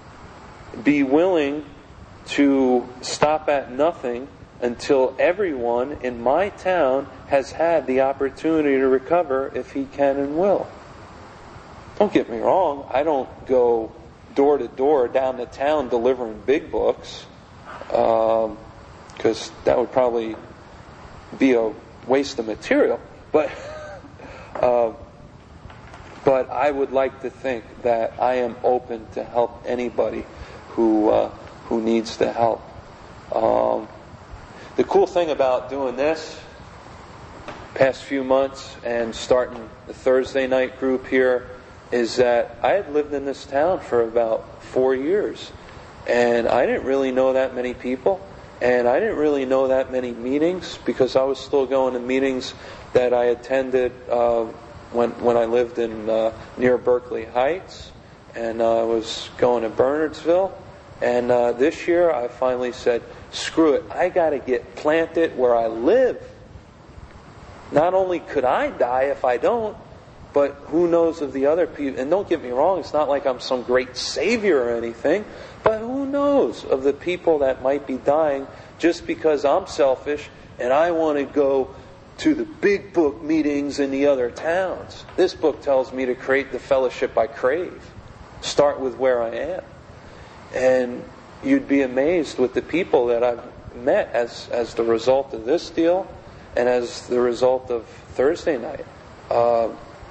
be willing to stop at nothing until everyone in my town has had the opportunity to recover if he can and will. Don't get me wrong, I don't go door to door down the town delivering big books, because um, that would probably be a waste of material. But uh, but I would like to think that I am open to help anybody who uh, who needs the help. Um, the cool thing about doing this past few months and starting the Thursday night group here is that I had lived in this town for about four years, and I didn't really know that many people, and I didn't really know that many meetings, because I was still going to meetings that I attended uh, when when I lived in uh, near Berkeley Heights, and uh, I was going to Bernardsville. And uh, this year I finally said, screw it, I got to get planted where I live. Not only could I die if I don't, but who knows of the other people. And don't get me wrong, it's not like I'm some great savior or anything, but who knows of the people that might be dying just because I'm selfish and I want to go to the big book meetings in the other towns. This book tells me to create the fellowship I crave. Start with where I am. And you'd be amazed with the people that I've met as, as the result of this deal and as the result of Thursday night. Uh,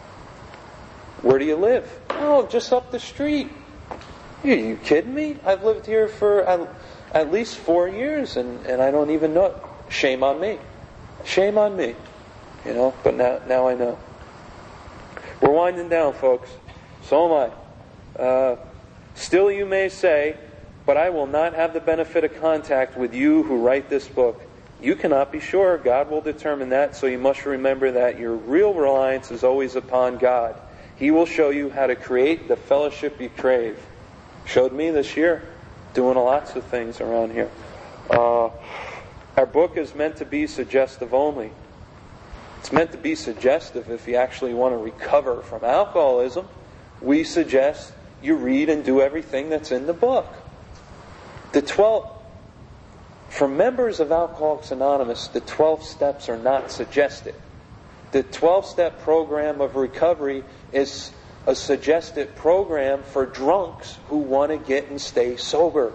where do you live? Oh, just up the street. Are you kidding me? I've lived here for at, at least four years and, and I don't even know it. Shame on me. Shame on me. You know, but now, now I know. We're winding down, folks. So am I. Uh, Still you may say, but I will not have the benefit of contact with you who write this book. You cannot be sure. God will determine that, so you must remember that your real reliance is always upon God. He will show you how to create the fellowship you crave. Showed me this year, doing lots of things around here. Uh, our book is meant to be suggestive only. It's meant to be suggestive if you actually want to recover from alcoholism. We suggest you read and do everything that's in the book. The twelve, for members of Alcoholics Anonymous, the twelve steps are not suggested. The twelve-step program of recovery is a suggested program for drunks who want to get and stay sober.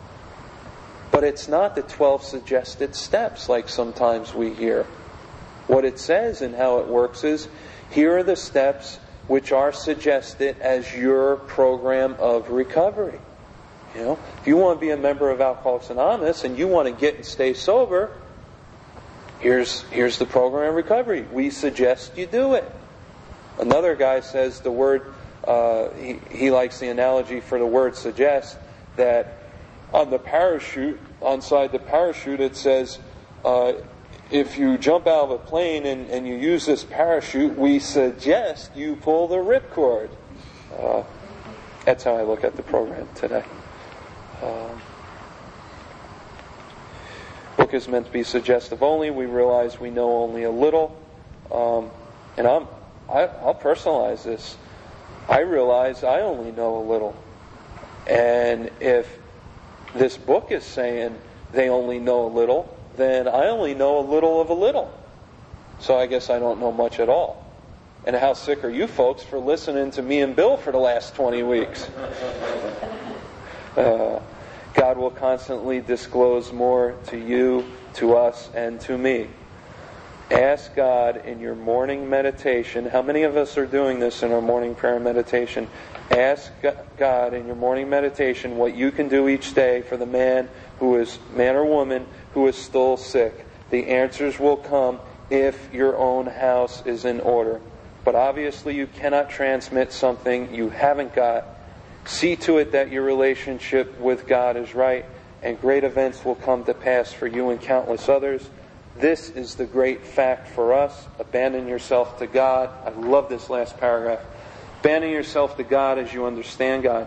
But it's not the twelve suggested steps like sometimes we hear. What it says and how it works is, here are the steps which are suggested as your program of recovery. You know, if you want to be a member of Alcoholics Anonymous and you want to get and stay sober, here's here's the program of recovery. We suggest you do it. Another guy says the word, uh, he, he likes the analogy for the word suggest, that on the parachute, inside the parachute it says, uh, if you jump out of a plane and, and you use this parachute, we suggest you pull the ripcord. Uh, that's how I look at the program today. Um, book is meant to be suggestive only. We realize we know only a little. Um, and I'm, I, I'll personalize this. I realize I only know a little. And if this book is saying they only know a little, then I only know a little of a little. So I guess I don't know much at all. And how sick are you folks for listening to me and Bill for the last twenty weeks? Uh, God will constantly disclose more to you, to us, and to me. Ask God in your morning meditation. How many of us are doing this in our morning prayer and meditation? Ask God in your morning meditation what you can do each day for the man who is, man or woman, who is still sick. The answers will come if your own house is in order. But obviously you cannot transmit something you haven't got. See to it that your relationship with God is right, and great events will come to pass for you and countless others. This is the great fact for us. Abandon yourself to God. I love this last paragraph. Abandon yourself to God as you understand God.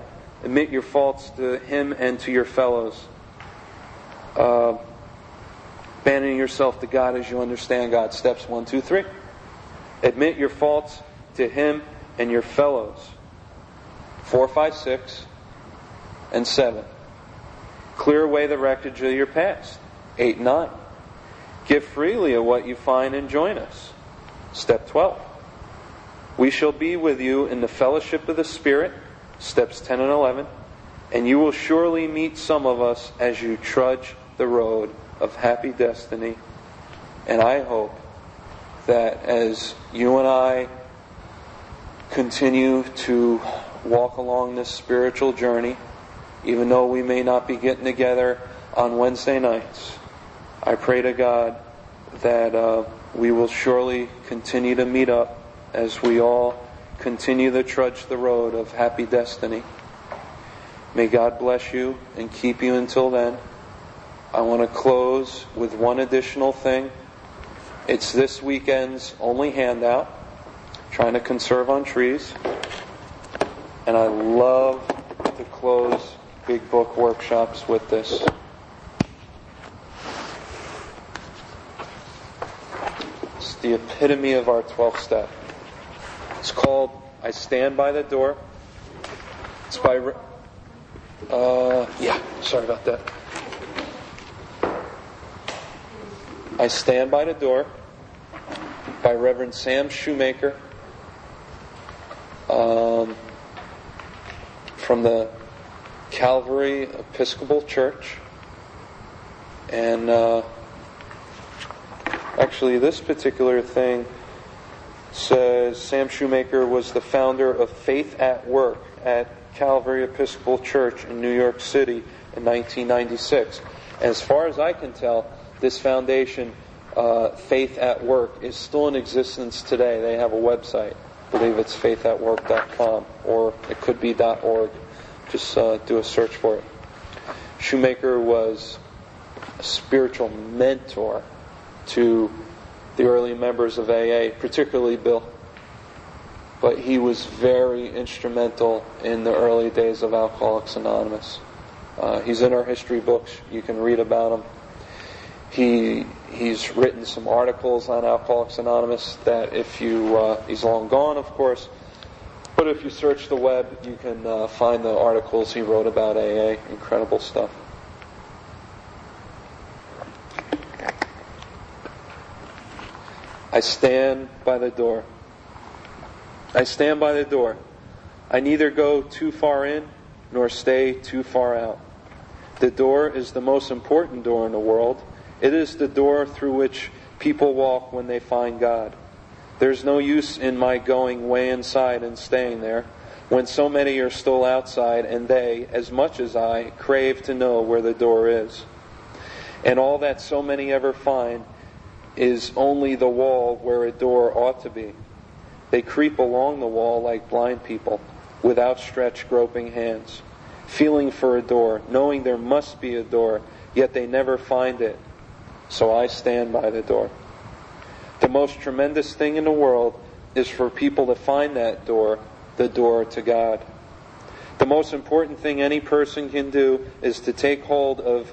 Admit your faults to him and to your fellows. Uh, abandoning yourself to God as you understand God. Steps one, two, three. Admit your faults to him and your fellows. Four, five, six, and seven. Clear away the wreckage of your past. Eight, nine. Give freely of what you find and join us. Step twelve. We shall be with you in the fellowship of the Spirit. Steps ten and eleven. And you will surely meet some of us as you trudge the road of happy destiny. And I hope that as you and I continue to walk along this spiritual journey, even though we may not be getting together on Wednesday nights, I pray to God that uh, we will surely continue to meet up as we all continue to trudge the road of happy destiny. May God bless you and keep you until then. I want to close with one additional thing. It's this weekend's only handout, trying to conserve on trees. And I love to close big book workshops with this. It's the epitome of our twelfth step. It's called I Stand by the Door. It's by... Uh, yeah, sorry about that. I Stand by the Door by Reverend Sam Shoemaker um, from the Calvary Episcopal Church. And uh, actually this particular thing says Sam Shoemaker was the founder of Faith at Work at Calvary Episcopal Church in New York City in nineteen ninety-six. And as far as I can tell, this foundation, uh, Faith at Work, is still in existence today. They have a website. I believe it's faith at work dot com, or it could be .org. Just uh, do a search for it. Shoemaker was a spiritual mentor to the early members of A A, particularly Bill. But he was very instrumental in the early days of Alcoholics Anonymous. Uh, he's in our history books. You can read about him. He he's written some articles on Alcoholics Anonymous that if you uh, he's long gone, of course. But if you search the web, you can uh, find the articles he wrote about A A. Incredible stuff. I stand by the door. I stand by the door. I neither go too far in nor stay too far out. The door is the most important door in the world. It is the door through which people walk when they find God. There's no use in my going way inside and staying there, when so many are still outside and they, as much as I, crave to know where the door is. And all that so many ever find is only the wall where a door ought to be. They creep along the wall like blind people, with outstretched groping hands, feeling for a door, knowing there must be a door, yet they never find it. So I stand by the door. The most tremendous thing in the world is for people to find that door, the door to God. The most important thing any person can do is to take hold of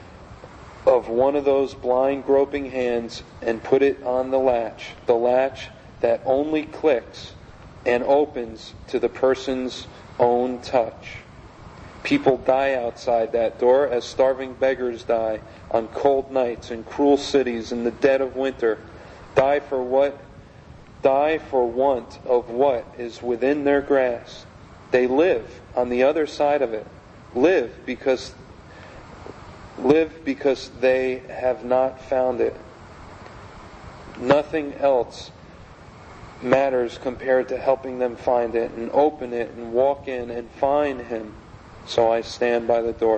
of one of those blind groping hands and put it on the latch, the latch that only clicks and opens to the person's own touch. People die outside that door as starving beggars die on cold nights in cruel cities in the dead of winter. Die for what? Die for want of what is within their grasp. They live on the other side of it. Live because live because they have not found it. Nothing else matters compared to helping them find it and open it and walk in and find Him. So I stand by the door.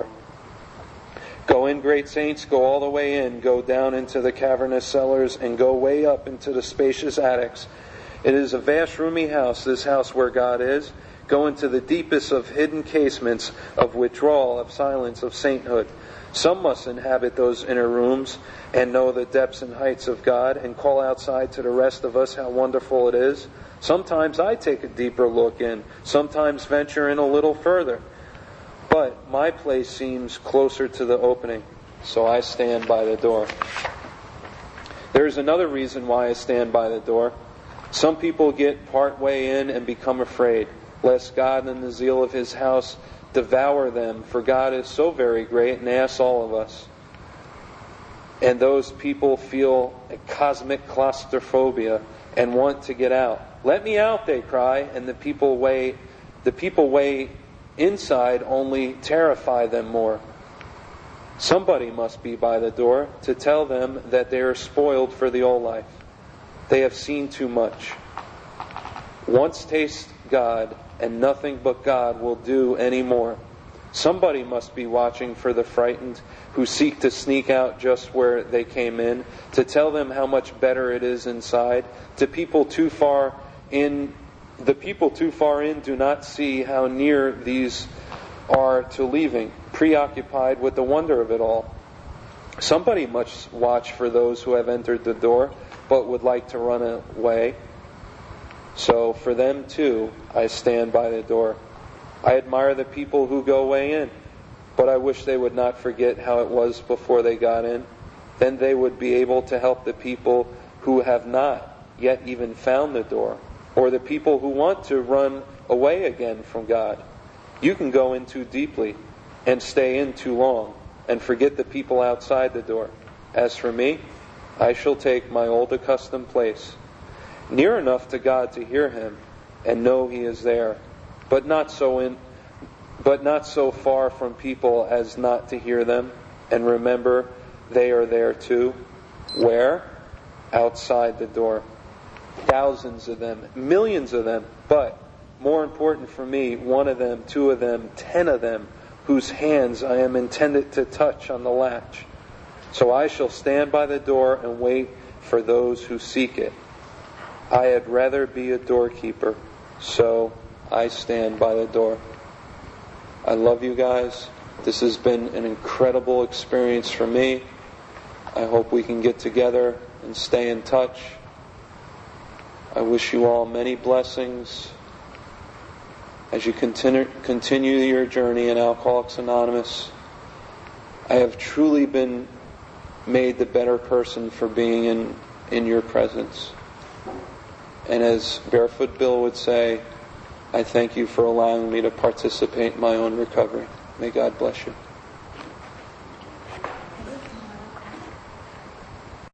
Go in, great saints, go all the way in. Go down into the cavernous cellars and go way up into the spacious attics. It is a vast roomy house, this house where God is. Go into the deepest of hidden casements of withdrawal, of silence, of sainthood. Some must inhabit those inner rooms and know the depths and heights of God and call outside to the rest of us how wonderful it is. Sometimes I take a deeper look in. Sometimes venture in a little further. But my place seems closer to the opening, so I stand by the door. There is another reason why I stand by the door. Some people get part way in and become afraid, lest God and the zeal of His house devour them, for God is so very great and asks all of us. And those people feel a cosmic claustrophobia and want to get out. Let me out, they cry, and the people way, the people way inside only terrify them more. Somebody must be by the door to tell them that they are spoiled for the old life. They have seen too much. Once taste God, and nothing but God will do any more. Somebody must be watching for the frightened who seek to sneak out just where they came in, to tell them how much better it is inside. To people too far in, the people too far in do not see how near these are to leaving, preoccupied with the wonder of it all. Somebody must watch for those who have entered the door, but would like to run away. So for them too, I stand by the door. I admire the people who go way in, but I wish they would not forget how it was before they got in. Then they would be able to help the people who have not yet even found the door, or the people who want to run away again from God. You can go in too deeply and stay in too long and forget the people outside the door. As for me, I shall take my old accustomed place, near enough to God to hear Him and know He is there, but not so in, but not so far from people as not to hear them and remember they are there too. Where? Outside the door. Thousands of them, millions of them, but more important for me, one of them, two of them, ten of them, whose hands I am intended to touch on the latch. So I shall stand by the door and wait for those who seek it. I had rather be a doorkeeper, so I stand by the door. I love you guys. This has been an incredible experience for me. I hope we can get together and stay in touch. I wish you all many blessings as you continue, continue your journey in Alcoholics Anonymous. I have truly been made the better person for being in, in your presence. And as Barefoot Bill would say, I thank you for allowing me to participate in my own recovery. May God bless you.